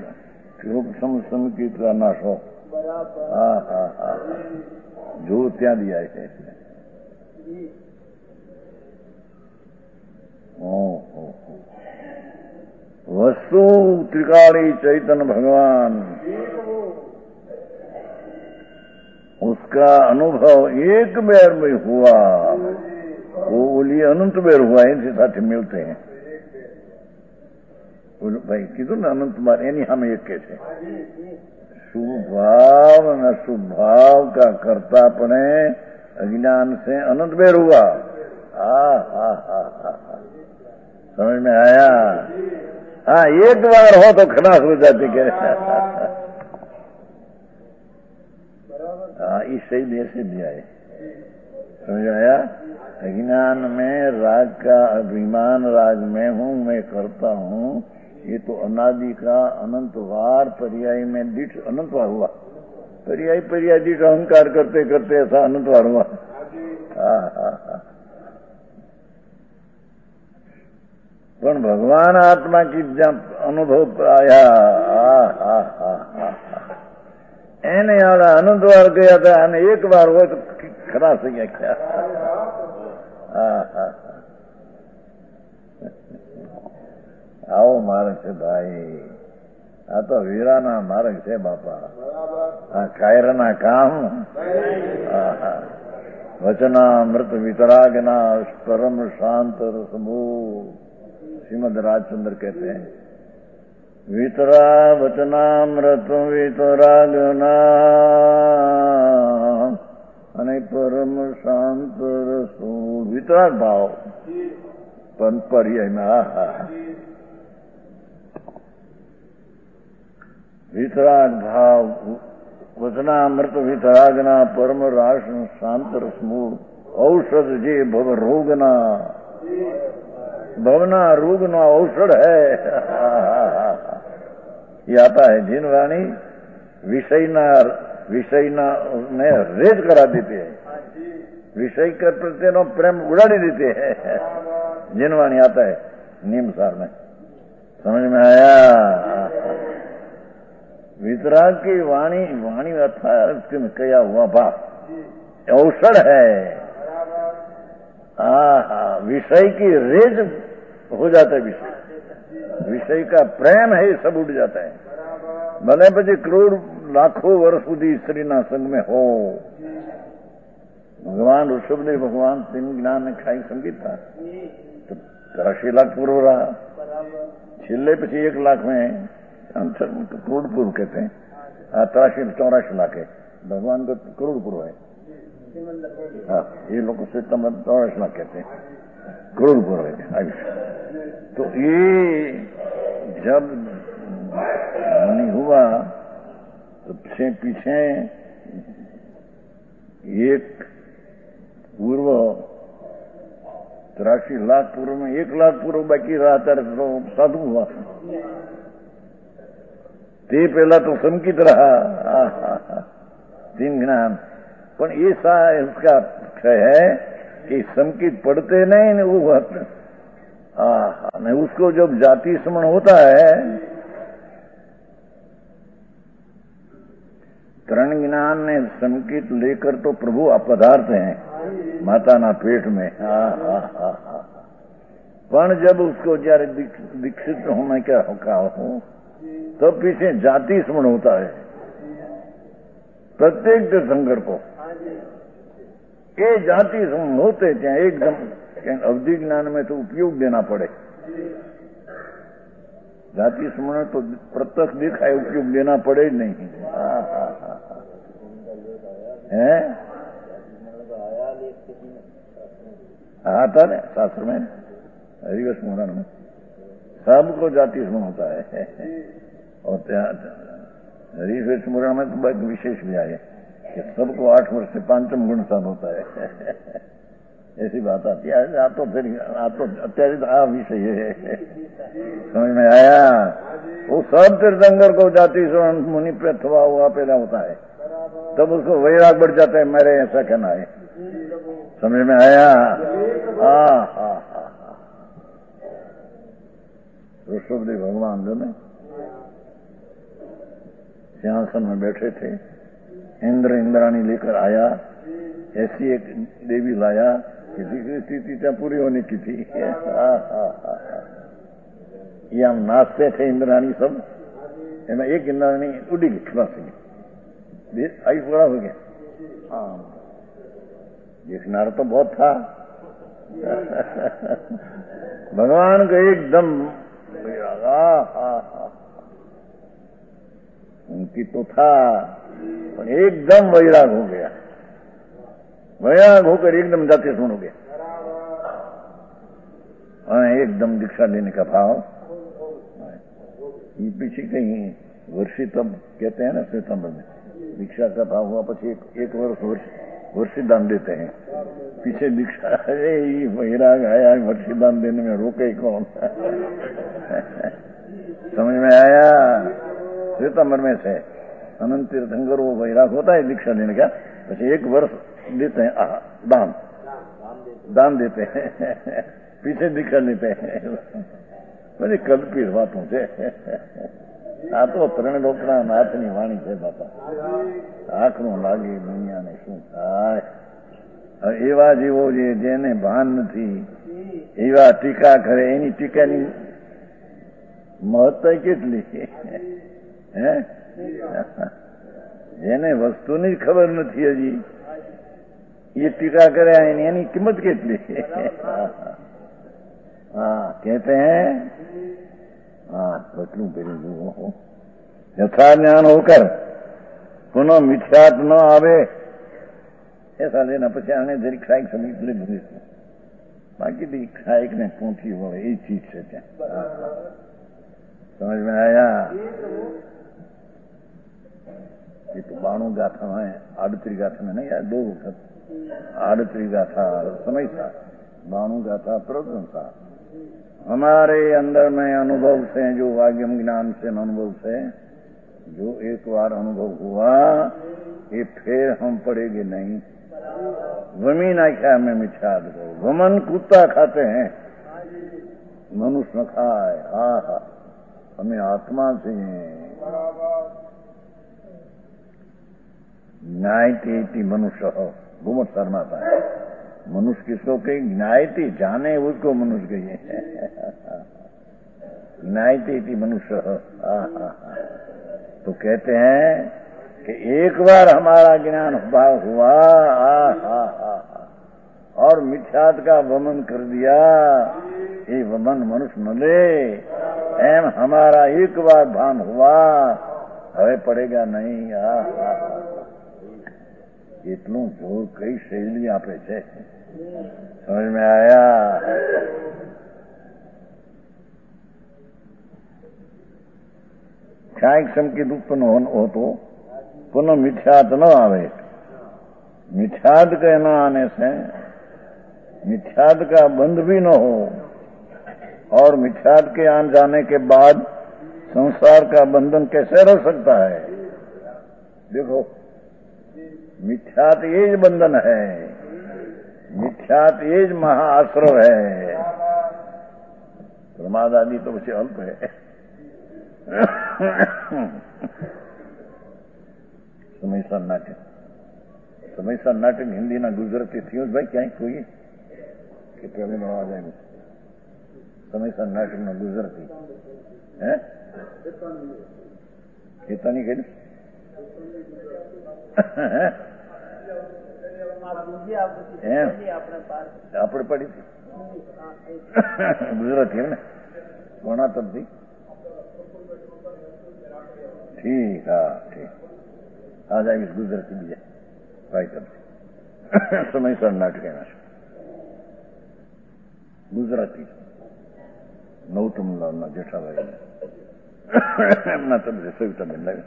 Speaker 1: समकित का नाश हो। जो त्या दिया है वस्तु त्रिकाली चैतन्य भगवान, उसका अनुभव एक बेर में हुआ, वो बोलिए अनंत बेर हुआ, इनसे साथ मिलते हैं भाई। कीधु ने अनंत बार एनी हम एक के थे। शुभाव न शुभाव का कर्तापणे अज्ञान से अनंत बेर हुआ। समझ में आया? एक बार हो तो खलास हो जाती के। इस सही देर से दिया है। समझ आया? अज्ञान में राग का अभिमान, राग में हूं, मैं करता हूं, ये तो अनादि का अनंत वार पर्याय में दीठ अनंत वार हुआ। पर्याय पर्याय दीठ अहंकार करते करते ऐसा अनंत वार हुआ। पर भगवान आत्मा की जब अनुभव आया, एने वाला अनंत वार गया था, एक बार हुआ तो खरा से गया क्या। આવો માર્ગ છે ભાઈ, આ તો વીરાના માર્ગ છે બાપા. આ કાયરના કામ વચનામૃત વિતરાગના પરમ શાंत रसमूल. श्रीमद राजचंद्र कहते हैं वितरा वचनामृत वितरागना અને પરમ શાંત રસમૂલ. વિતરાગ ભાવ પર્યાયમાં વિતરાગ ભાવ વચનામૃત વિતરાગના પરમ રાસ શાંત રસમૂળ. औषध જે ભવ રોગના, भवना रोग नो औषध है. ये आता है जिन वाणी विषय ने रेज करा देते हैं, विषय के प्रति नो प्रेम उड़ाड़ी देते हैं. जिन वाणी आता है नियम सार में. समझ में आया? वितराग की वाणी अथा में कया हुआ भाव औषध है. विषय की रेज हो जाता है. विषय का प्रेम है, सब उड़ जाता है. भले પછી કરોડ લાખો વર્ષ સુધી સ્ત્રીના સંગ में हो. भगवान ऋषभदेव भगवान तीन ज्ञान ने खाई संगीत था तो 83 लाख पूर्व रहा. છેલ્લે પછી 1 लाख में करोड़ पूर्व कहते हैं. 83-84 लाख है. भगवान का करोड़ पूर्व है. हाँ, ये लोग से 84 लाख कहते हैं. करोड़ पूर्व है आयुष्य. तो ये जब नहीं हुआ तो पीछे एक पूर्व 83 लाख पूर्व में 1 लाख पूर्व बाकी रहा ત્યારે तो साधु हुआ. તે પહેલા तो संकित रहा. तीन ज्ञान पर ऐसा इसका है कि संकित पढ़ते नहीं वो नहीं. उसको जब जाति स्मरण होता है, तरण ज्ञान ने संकित लेकर तो प्रभु पदार्थ हैं माता ना पेट में. पर जब उसको जયારે दीक्षित होने का हो तो पीछे जाति स्मरण होता है प्रत्येक तीर्थंकर को. ये जाति स्मरण होते क्या एकदम अवधि ज्ञान में तो उपयोग देना पड़े. जाति स्मरण तो प्रत्यक्ष देखा है, उपयोग देना पड़े नहीं. है आता है शास्त्र में हरिवश स्मरण में सबको जाति स्मरण होता है. और हरिवश स्मरण में तो बहुत विशेष भी आए कि सबको 8 वर्ष से 5म गुण सान होता है. ऐसी बात आती है. आप तो फिर अत्याधिक विषय है. समझ में आया? वो सब तीर्थंकर को जाति स्मरण मुनि पे थवा हुआ पैदा होता है, तब उसको वैराग बढ़ जाता है. मेरे ऐसा कहना है. समझ में आया? ऋषभदेव भगवान जो ने सिंहासन में बैठे थे, इंद्राणी लेकर आया. ऐसी एक देवी लाया, किसी की स्थिति क्या पूरी होने की थी. ये हम नाचते थे इंद्राणी सब. एक इंद्राणी उड़ी गई खड़ा से आई पूरा हो गया. देखनारा तो बहुत था. भगवान को एकदम उनकी तो था पर एकदम वैराग हो गया. वैराग होकर एकदम जाति स्मरण हो गया और एकदम दीक्षा लेने का भाव. ये पीछे कहीं वर्षी तब कहते हैं ना श्वेतांबर में दीक्षा का भाव हुआ પછી एक वर्ष वर्षी दान देते हैं. पीछे दीक्षा अरे ये वैराग आया वर्षी दान देने में रोके कौन. समझ में आया? श्वेतांबर में से अनंत तीर्थंकर वो वैराग होता है दीक्षा लेने का. પછી 1 वर्ष देते हैं दान देते हैं. पीछे दीक्षा लेते हैं. બધી કલ્પિત વાતો છે. આ તો 3 લોકના નાથની વાણી છે બાપા. આંખનું લાગે દુનિયાને શું થાય. એવા જીવો જેને ભાન નથી એવા ટીકા કરે. એની ટીકાની મહત્તા કેટલી હે જેને વસ્તુની ખબર નથી હજી ये टीका करे यानी कीमत कितनी हाँ कहते हैं हाँ बतलू पेरी यथा ज्ञान होकर पुनः मिथ्यात न आवे ऐसा लेना પછી આને જરી ખાઈક સમીપ લીધું બાકી भी ખાઈક ને પહોંચી હોય એ ચીજ છે ત્યાં समझ में आया ये तो 92 गाथा है 38 गाथा में नहीं यार 2 वक्त 38 गाथा समय था 92 गाथा प्रवचन था हमारे अंदर में अनुभव से जो वाग्यम ज्ञान से अनुभव से जो एक बार अनुभव हुआ ये फिर हम पड़ेंगे नहीं वमी ना क्या में मिथ्या दो वमन कुत्ता खाते हैं मनुष्य न खाए हा हा हमें आत्मा से न्यायती मनुष्य हो घुमट शर्माता है मनुष्य किसको कही न्यायती जाने उसको मनुष्य कहिए न्यायती मनुष्य हो तो कहते हैं कि एक बार हमारा ज्ञान भाव हुआ और मिथ्यात का वमन कर दिया ये वमन मनुष्य न ले एम हमारा एक बार भान हुआ હવે પડેગા નહીં એટલું જોર કઈ શૈલી આપે છે સમજ में आया क्षायिक संकेत उत्पन्न हो तो पुनः मिथ्यात न आवे मिथ्यात के न आने से मिथ्यात का बंध भी न हो और मिथ्यात के आन जाने के बाद संसार का बंधन कैसे रह सकता है देखो मिथ्यात ये बंधन है मिथ्यात ये महाआश्रव है प्रमाद आदि तो उसे अल्प है સમયસર નાટક હિન્દી ના ગુજરાતી થયું ભાઈ ક્યાંય કોઈ કે પેલું અવાજ આવ્યું સમયસર નાટક નો ગુજરાતી હે ખેતાની કરી આપણે પડી હતી ગુજરાતી ને કોના તરફથી ठीक हाँ ठीक आ जाएगी गुजरती भी है भाई तब समय सर नाटक है गुजराती नौतम लाल जेठा भाई એમના તબ સવિતા બેન લાગે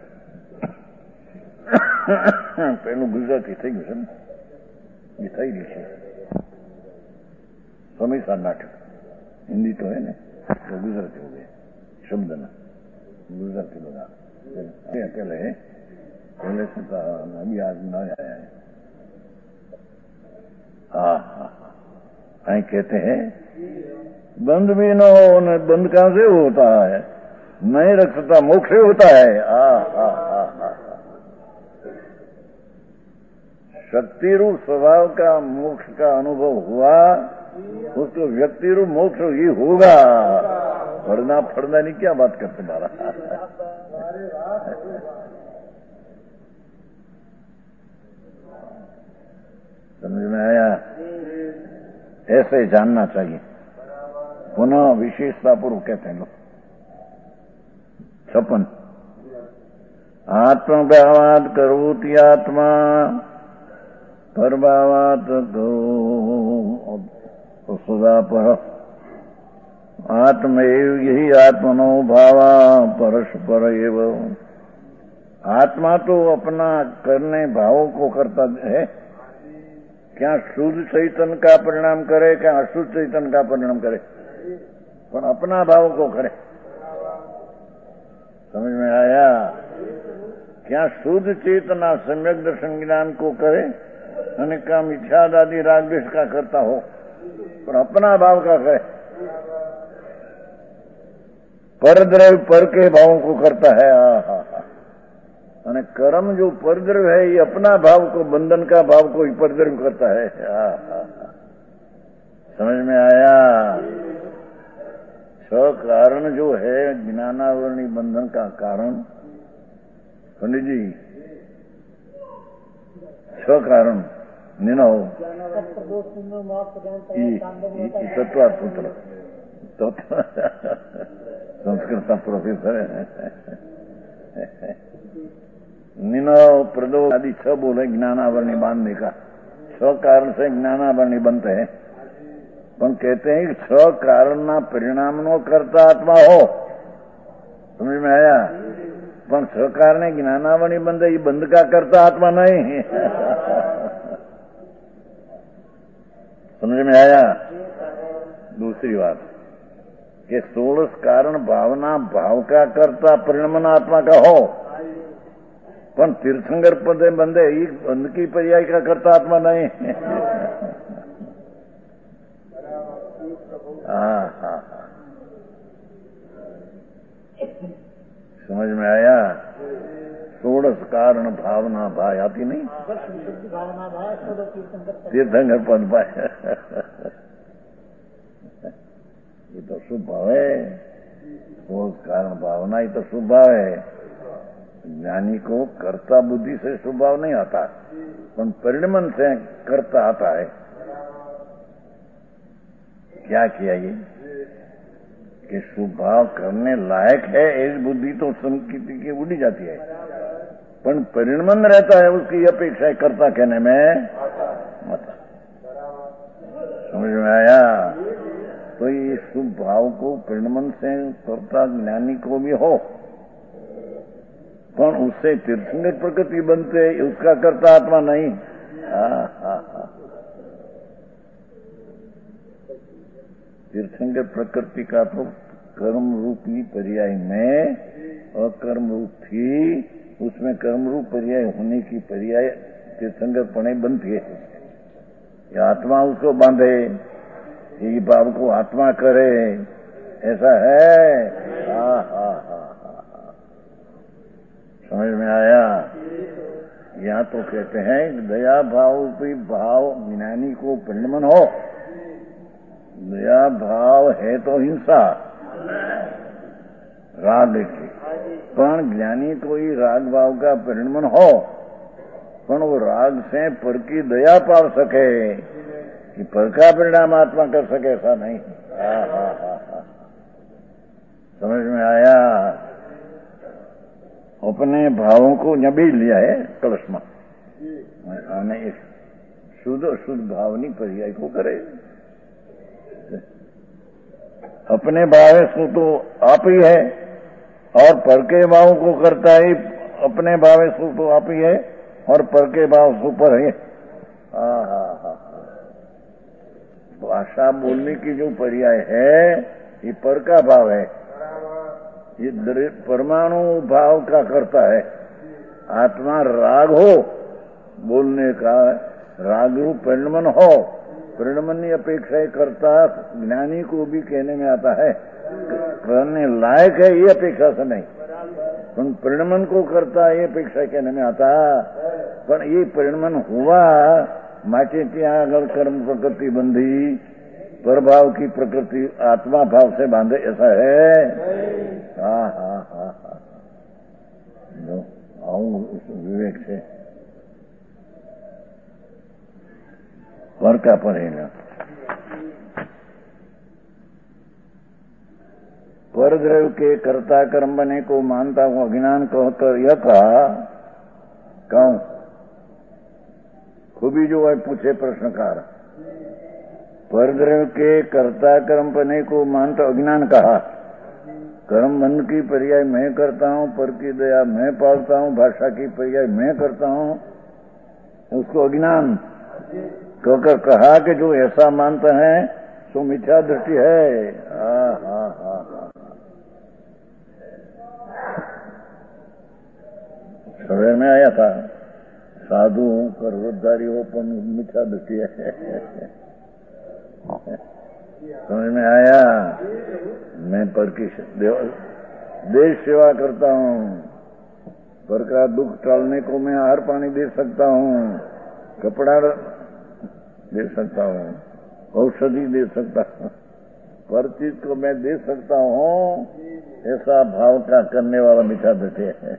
Speaker 1: પેલું ગુજરાતી થઈ ગયું છે ને એ થઈ ગયું છે સમયસર નાટક હિન્દી તો હે ને તો ગુજરાતી હો ગયે શબ્દના ગુજરાતી બધા अकेले पहले से अभी आज न आया है हाँ कहते हैं बंद भी न हो बंद कहां से होता है नहीं रख सकता मोक्ष होता है शक्ति रूप स्वभाव का मोक्ष का अनुभव हुआ उसको व्यक्ति रूप मोक्ष ही होगा फड़ना फड़ना नहीं क्या बात करते मारा समझ में आया ऐसे जानना चाहिए पुनः विशेषता पूर्व कहते हैं लोग 56 आत्मभावात करोति आत्मा परभावात करो सदा पर आत्मैव यही आत्मनो भावा परस्पर एव आत्मा तो अपना करने भावों को करता है क्या शुद्ध चैतन्य का परिणाम करे क्या अशुद्ध चैतन्य का परिणाम करे पर अपना भाव को करे समझ में आया क्या शुद्ध चेतना सम्यक दर्शन ज्ञान को करे અને का मिथ्याद आदि राग द्वेष का करता हो पर अपना भाव का करे परद्रव्य पर के भावों को करता है અને कर्म जो परद्रव्य है ये अपना भाव को बंधन का भाव को ही परद्रव्य करता है समझ में आया कारण जो है ज्ञानावरणी बंधन का कारण, पंडित जी, कारण निनो तत्वात्पुत्र संस्कृत प्रोफेसर निनो प्रदोष आदि 6 बोले ज्ञानावरणी बांधने का। 6 कारण से ज्ञानावरणी बनते हैं, पण कहते हैं कि 6 कारण ना परिणाम नो करता आत्मा हो। समझ में आया? पण 6 कारण ज्ञानावरणी बंधे, ये बंध का करता आत्मा नहीं। समझ में आया? दूसरी बात कि 16 कारण भावना भाव का करता परिणमन आत्मा का हो, पण तीर्थंकर पदे बंधे ये बंध की पर्याय का करता आत्मा नहीं। हाँ, समझ में आया? 16 कारण भावना भाई आती नहीं, तीर्थंकर पद पाए। ये तो शुभ भाव है। 16 कारण भावना ही तो शुभ भाव है। ज्ञानी को कर्ता बुद्धि से शुभ भाव नहीं आता, पर परिणमन से कर्ता आता है। क्या किया ये कि शुभ भाव करने लायक है, ऐसी बुद्धि तो संकित की उड़ी जाती है, पर परिणमन रहता है, उसकी अपेक्षा कर्ता कहने में मत। समझ में आया? तो ये शुभ भाव को परिणमन से कर्ता ज्ञानी को भी हो, पर उससे तीर्थंकर प्रकृति बनते, उसका कर्ता आत्मा नहीं। तीर्थंकर प्रकृति का तो कर्म रूपी पर्याय में अकर्म रूप थी, उसमें कर्म रूप पर्याय होने की पर्याय तीर्थंकर पणे बनती है। ये आत्मा उसको बांधे, ये भाव को आत्मा करे, ऐसा है। समझ में आया? यहाँ तो कहते हैं दया भाव भी भाव ज्ञानी को परिणमन हो। दया भाव है तो हिंसा राग की, पर ज्ञानी को ही राग भाव का परिणमन हो, पर वो राग से पर की दया पाल सके कि पर का परिणाम आत्मा कर सके, ऐसा नहीं। समझ में आया? अपने भावों को नबी लिया है कलश में, शुद्ध भावनी पर्याय को करे। अपने भाव सु तो आप ही है, और पर के भाव को करता है। अपने भाव सु तो आप ही है, और पर के भाव सु पर है। भाषा बोलने की जो पर्याय है, ये पर का भाव है, ये परमाणु भाव का करता है। आत्मा राग हो बोलने का, राग रूप परिणमन हो, परिणमन की अपेक्षा करता ज्ञानी को भी कहने में आता है, करने लायक है ये अपेक्षा से नहीं, पर परिणमन को करता ये अपेक्षा कहने में आता। पर ये परिणमन हुआ माटे ત્યાં આગળ कर्म प्रकृति बंधी, परभाव की प्रकृति आत्मा भाव से बांधे, ऐसा है। हाँ। आऊं उस विवेक से पर का पड़ेगा। परद्रव्य के कर्ता कर्म बने को मानता हूं अज्ञान कहकर यह कहा, कहूं खूबी जो है पूछे प्रश्नकार। परद्रव्य के कर्ता कर्म बने को मानता अज्ञान कहा। कर्म बंध की पर्याय मैं करता हूं, पर की दया मैं पालता हूं, भाषा की पर्याय मैं करता हूं, उसको अज्ञान कहकर कहा कि जो ऐसा मानता है सो मिथ्या दृष्टि है। सवेर में आया था, साधु कर्मधारी हो पर मिथ्या दृष्टि है। समझ में आया? मैं पर की देश सेवा करता हूँ, पर का दुख टालने को मैं आहार पानी दे सकता हूँ, कपड़ा दे सकता हूँ, औषधि दे सकता हूँ, पर चीज को मैं दे सकता हूँ, ऐसा भाव का करने वाला मीठा बैठे है।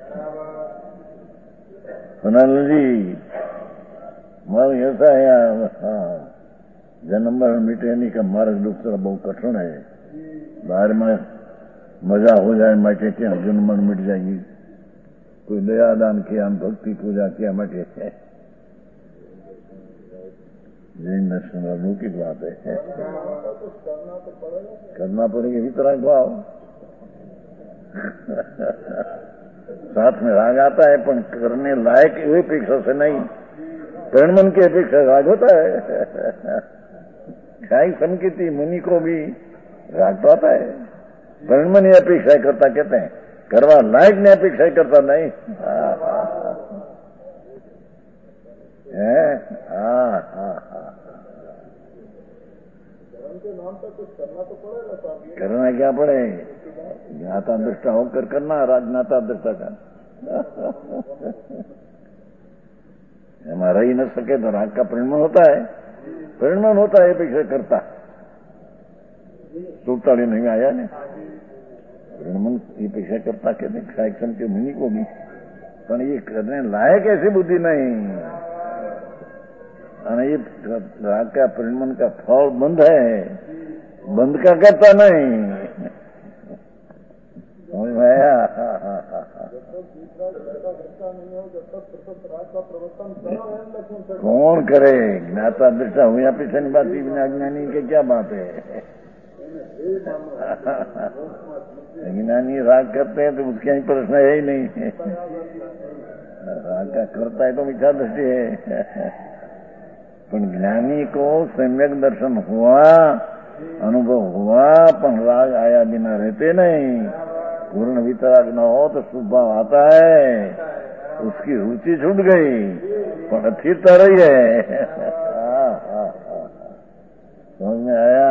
Speaker 1: सुनाल जी मार्ग ऐसा है, हाँ, जन्म मरण मिटे नहीं का मार्ग दूसरा बहुत कठिन है। बाहर में मजा हो जाए माटे क्या जन्म मरण मिट जाएगी। कोई दया दान किया, भक्ति पूजा किया मटे है। जैन दर्शन अलौकिक बात है। करना पड़ेगा इसी तरह भाव। साथ में राग आता है, पर करने लायक हुई अपेक्षा से नहीं, प्रणमन की अपेक्षा राग होता है। खाई संकेती मुनि को भी राग तो आता है, प्रणमन अपेक्षा करता कहते हैं, करवा लायक ने अपेक्षा करता नहीं। करना क्या पड़े, ज्ञाता दृष्टा होकर करना, राजनाता दृष्टा का हमारा ही न सके तो राग का परिणमन होता है। परिणमन होता है अपेक्षा करता, सूरताली नहीं आया ने परिणमन अपेक्षा करता कहते खायक्षण के मुनि को भी, पर ये करने लायक ऐसी बुद्धि नहीं। ये राग का परिणमन का फल बंद है, बंद का करता नहीं। कौन करे, ज्ञाता दृष्टा हुआ पीछे नहीं बात, बिना ज्ञानी के क्या बात है। ज्ञानी राग करते हैं तो उसके ही प्रश्न है ही नहीं। राग का करता है तो मिथ्या दृष्टि है, पर ज्ञानी को सम्यक दर्शन हुआ, अनुभव हुआ, पर राग आया बिना रहते नहीं। पूर्ण वितराग न हो तो स्वभाव आता है, उसकी रुचि छूट गई पर अस्थिरता रही है। समझ में आया?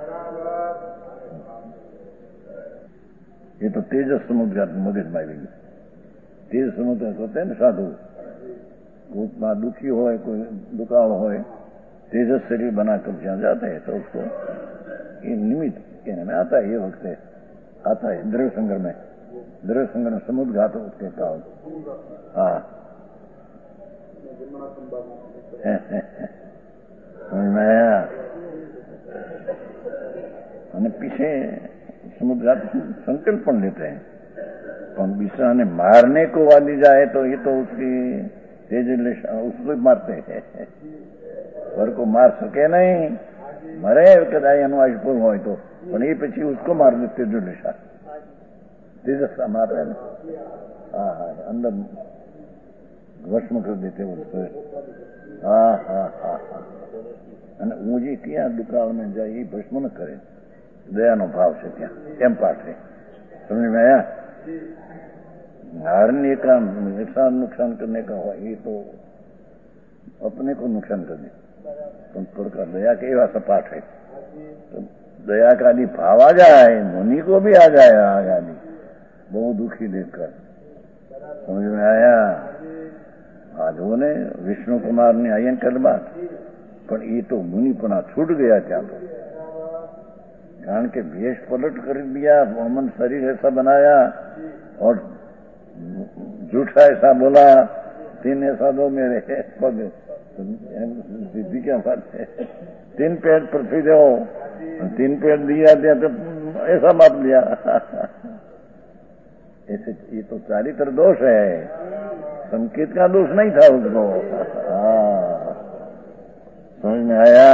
Speaker 1: ये तो तेजस समुद्र मगज में आएगी। तेज समुद्र होते हैं ना साधु, उतना दुखी हो, कोई दुकाल हो, तेजस शरीर बनाकर जहाँ जाते हैं तो उसको ये निमित्त कहने में आता है। ये वक्त है, आता है द्रव्य संग्रह में, द्रव्य संग्रह में समुद्र घात उसके कारण। हाँ અને पीछे समुद्र घात संकल्प पण लेते हैं, पर दूसरा ने मारने को वाली जाए तो ये तो उसकी तेज उसको मारते हैं, पर को मार सके नहीं, मरे कदा एनु आयुष्य हो तो, पर ये पीछे उसको मार देते जो निशा तेजस्ता मार रहे ना। हाँ अंदर भस्म कर देते उसको। અને હું જે ત્યાં દુકાળમાં જાય એ ભસ્મ ન કરે, દયાનો ભાવ છે ત્યાં, એમ પાઠે समझ में आया? हारने का नुकसान करने का हुआ ये तो अपने को नुकसान करने, तो थोड़ा दया के वाला पाठ है। तो दया का आदि भाव आ जाए, मुनि को भी आ जाए राग आदि, बहुत दुखी देखकर। समझ में आया? आज वो ने विष्णु कुमार ने आयन कर बात, पर ये तो मुनिपना छूट गया क्या तो, कारण के वेश पलट कर दिया, मोहम्मद शरीर ऐसा बनाया और झूठा ऐसा बोला, 3 ऐसा दो मेरे पग, सिद्धि क्या बात है, 3 पैर पृथ्वी दो, 3 पैर दिया तो ऐसा माप लिया। ऐसे ये तो चारित्र दोष है, संकेत का दोष नहीं था उसको। समझ में आया?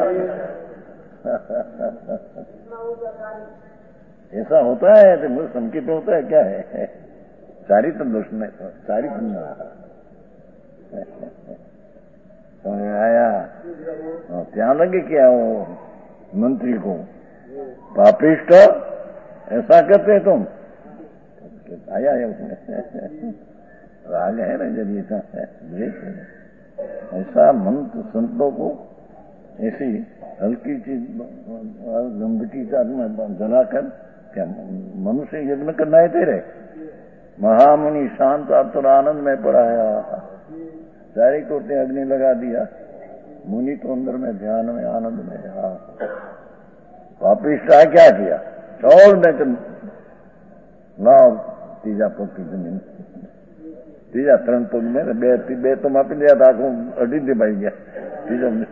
Speaker 1: ऐसा होता है तो संकेत होता है, क्या है? चारित्र दोष नहीं, चारित्र नहीं रहा। समझ में आया? क्या लगे क्या वो मंत्री को पापिष्ट ऐसा कहते हैं तुम? आया है उसमें राग है ना, जब ये ऐसा मंत्र संतों को ऐसी हल्की चीज गंदगी का जलाकर क्या मनुष्य यज्ञ करना है तेरे? महामुनि शांत आतुर आनंद में पढ़ाया, सारी कोटे अग्नि लगा दिया, मुनि तो अंदर में ध्यान में आनंद में। वापिस आ क्या किया? छोड़ दे तुम लाओ तीजा पग की जमीन, तीजा 3 पग में बे तो मापी लिया था, अड़ी दबाई गया तीजा में।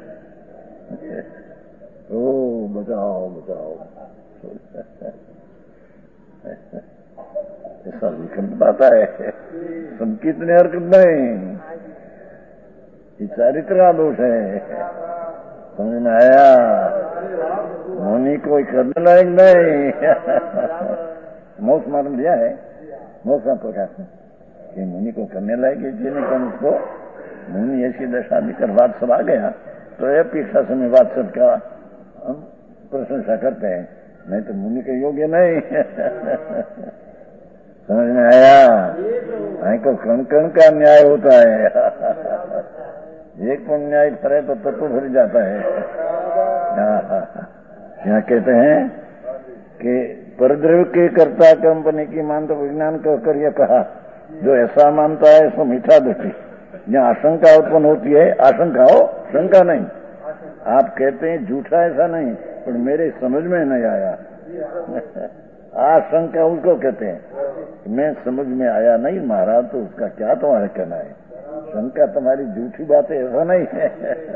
Speaker 1: ओ बचाओ बचाओ, ऐसा लिखन बताता है। संकीर्त ने हरकत नहीं, ये चारित्र का दोष है। समझ में आया? मुनि कोई करने लायक नहीं। मोक्ष मार्ग दिया है, मोक्ष का प्रकाश में कि मुनि को करने लायक जिन्हें कम उसको मुनि ऐसी दशा दिकर वात्सव आ गया तो ये अपेक्षा समय वात्सव का हम प्रशंसा करते हैं, नहीं तो मुनि के योग्य नहीं। समझ में आया? आई को कण कण का न्याय होता है। एक पर न्याय करे तो तत्व भर जाता है। यहाँ कहते हैं कि परद्रव्य के कर्ता कंपनी की मान तो विज्ञान को कर यह कहा, जो ऐसा मानता है सो मीठा दृष्टि। जहाँ आशंका उत्पन्न होती है, आशंका हो शंका नहीं। आप कहते हैं झूठा ऐसा नहीं, पर मेरे समझ में नहीं आया। आशंका उसको कहते हैं, मैं समझ में आया नहीं महाराज, तो उसका क्या तुम्हारा कहना है? शंका तुम्हारी झूठी बात है ऐसा नहीं है।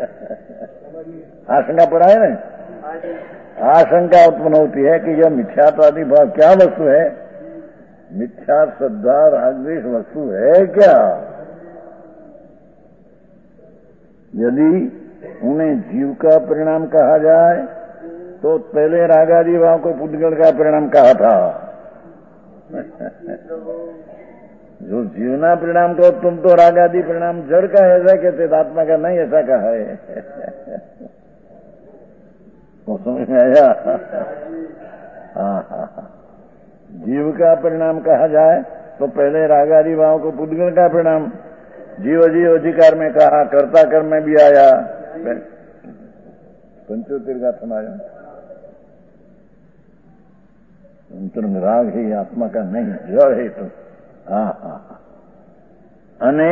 Speaker 1: आशंका पड़ा है ना? आशंका उत्पन्न होती है कि यह मिथ्यात्वादी भाव क्या वस्तु है? मिथ्या श्रद्धा रागद्वेष वस्तु है क्या? यदि उन्हें जीव का परिणाम कहा जाए तो पहले रागादि भाव को पुद्गल का परिणाम कहा था। जो जीवना परिणाम को तुम तो रागादि परिणाम जड़ का ऐसा कहते, आत्मा का नहीं ऐसा कहा है। तो समझ में आया? हाँ, जीव का परिणाम कहा जाए तो पहले रागादि भाव को पुद्गल का परिणाम जीव जीव अधिकार में कहा, कर्ता कर्म में भी आया। पंचोत्तर का समाया अंतरंग राग है आत्मा का नहीं, जड़ है तो। अने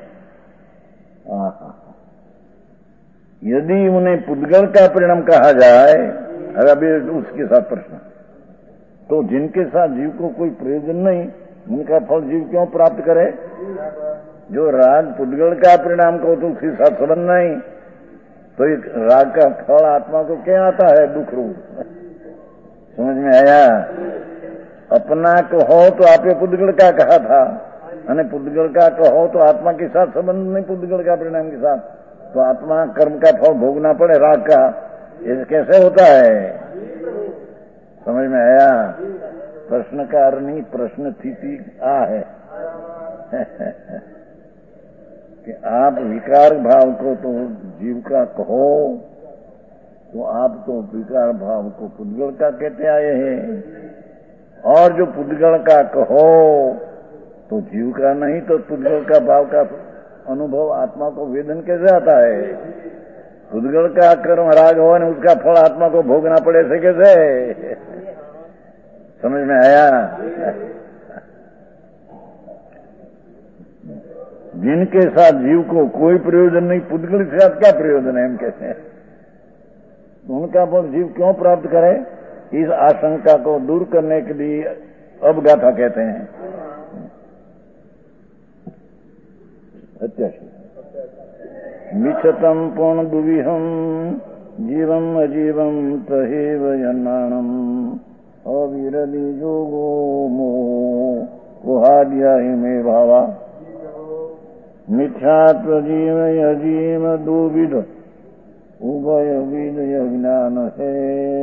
Speaker 1: यदि उन्हें पुद्गल का परिणाम कहा जाए, अभी उसके साथ प्रश्न, तो जिनके साथ जीव को कोई प्रयोजन नहीं, उनका फल जीव क्यों प्राप्त करे? जो राग पुद्गल का परिणाम को तो उसके साथ संबंध नहीं, तो एक राग का फल आत्मा को क्या आता है? दुख रूप। समझ में आया? अपना कहो तो आपने पुद्गल का कहा था, अने पुद्गल का कहो तो आत्मा के साथ संबंध नहीं, पुद्गल का परिणाम के साथ, तो आत्मा कर्म का फल भोगना पड़े राग का, ये कैसे होता है? समझ में आया? प्रश्न का अर्थ नहीं, प्रश्न स्थिति आ है कि आप विकार भाव को तो जीव का कहो, तो आप तो विकार भाव को पुद्गल का कहते आए हैं, और जो पुद्गल का कहो तो जीव का नहीं, तो पुद्गल का भाव का अनुभव आत्मा को वेदन कैसे आता है? पुद्गल का कर्म राग हो ने उसका फल आत्मा को भोगना पड़े से कैसे? समझ में आया? जिनके साथ जीव को कोई प्रयोजन नहीं, पुद्गल के साथ क्या प्रयोजन है हम कहते हैं, उनका फल जीव क्यों प्राप्त करे? इस आशंका को दूर करने के लिए अवगाथा कहते हैं। मिच्छतम पूर्ण दुविहम जीवम अजीवम तहेव यन्नाणम अविरली जोगो मोहाद्या में भावा मिथ्यात्व जीव अजीव दो विध उभय विदय ज्ञान है।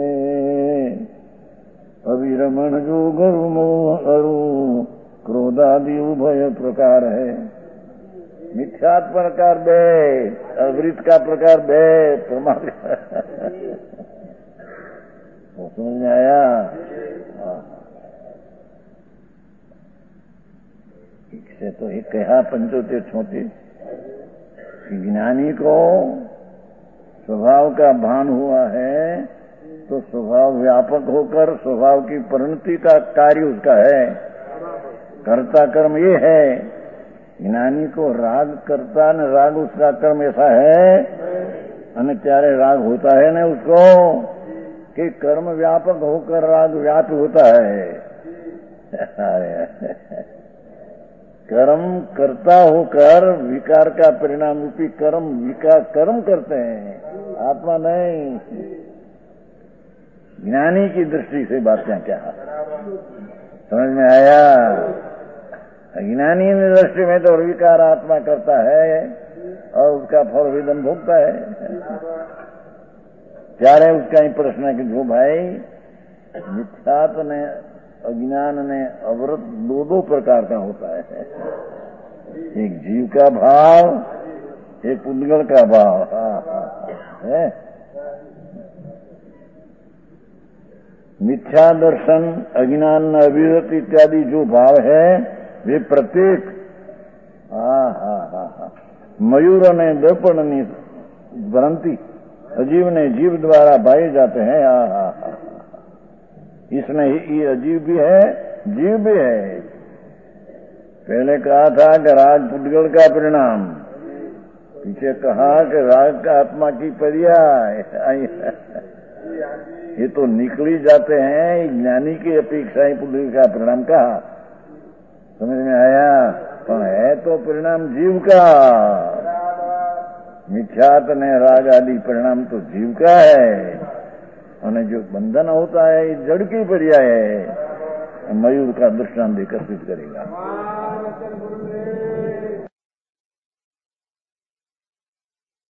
Speaker 1: अविरमण जो गर्व मोह अरु क्रोधादि उभय प्रकार है। मिथ्यात्व प्रकार बे, अवृत का प्रकार बे, प्रमाद समझ में आया? ठीक से तो एक कहा पंचोत्तर 34 ज्ञानी को स्वभाव का भान हुआ है तो स्वभाव व्यापक होकर स्वभाव की परिणति का कार्य उसका है, कर्ता कर्म ये है। ज्ञानी को राग करता न राग उसका कर्म ऐसा है, अने त्यारे राग होता है न उसको कि कर्म व्यापक होकर राग व्याप्त होता है। कर्म करता होकर विकार का परिणाम रूपी कर्म करते हैं, आत्मा नहीं। ज्ञानी की दृष्टि से बातें क्या समझ में आया? अज्ञानी की दृष्टि में तो विकार आत्मा करता है और उसका फल वेदन भोगता है। ત્યારે उसका ही प्रश्न है कि जो भाई मिथ्यात ने अज्ञान ने अवृत दो प्रकार का होता है, एक जीव का भाव, एक पुद्गल का भाव है। मिथ्या दर्शन, अज्ञान, अविरत इत्यादि जो भाव है वे प्रत्येक मयूर ने दर्पण ની भ्रांति अजीव ने जीव द्वारा पाए जाते हैं। इसमें ये अजीव भी है, जीव भी है। पहले कहा था कि राग पुद्गल का परिणाम, पीछे कहा कि राग का आत्मा की पर्याय। ये तो निकली जाते हैं, ज्ञानी की अपेक्षा ही पुद्गल का परिणाम कहा। समझ में आया? पर है तो परिणाम जीव का। मिथ्यात ने राग आदि परिणाम तो जीव का है, और जो बंधन होता है ये जड़ की पर्याय है। मयूर का दृष्टांत देकर सिद्ध करेगा।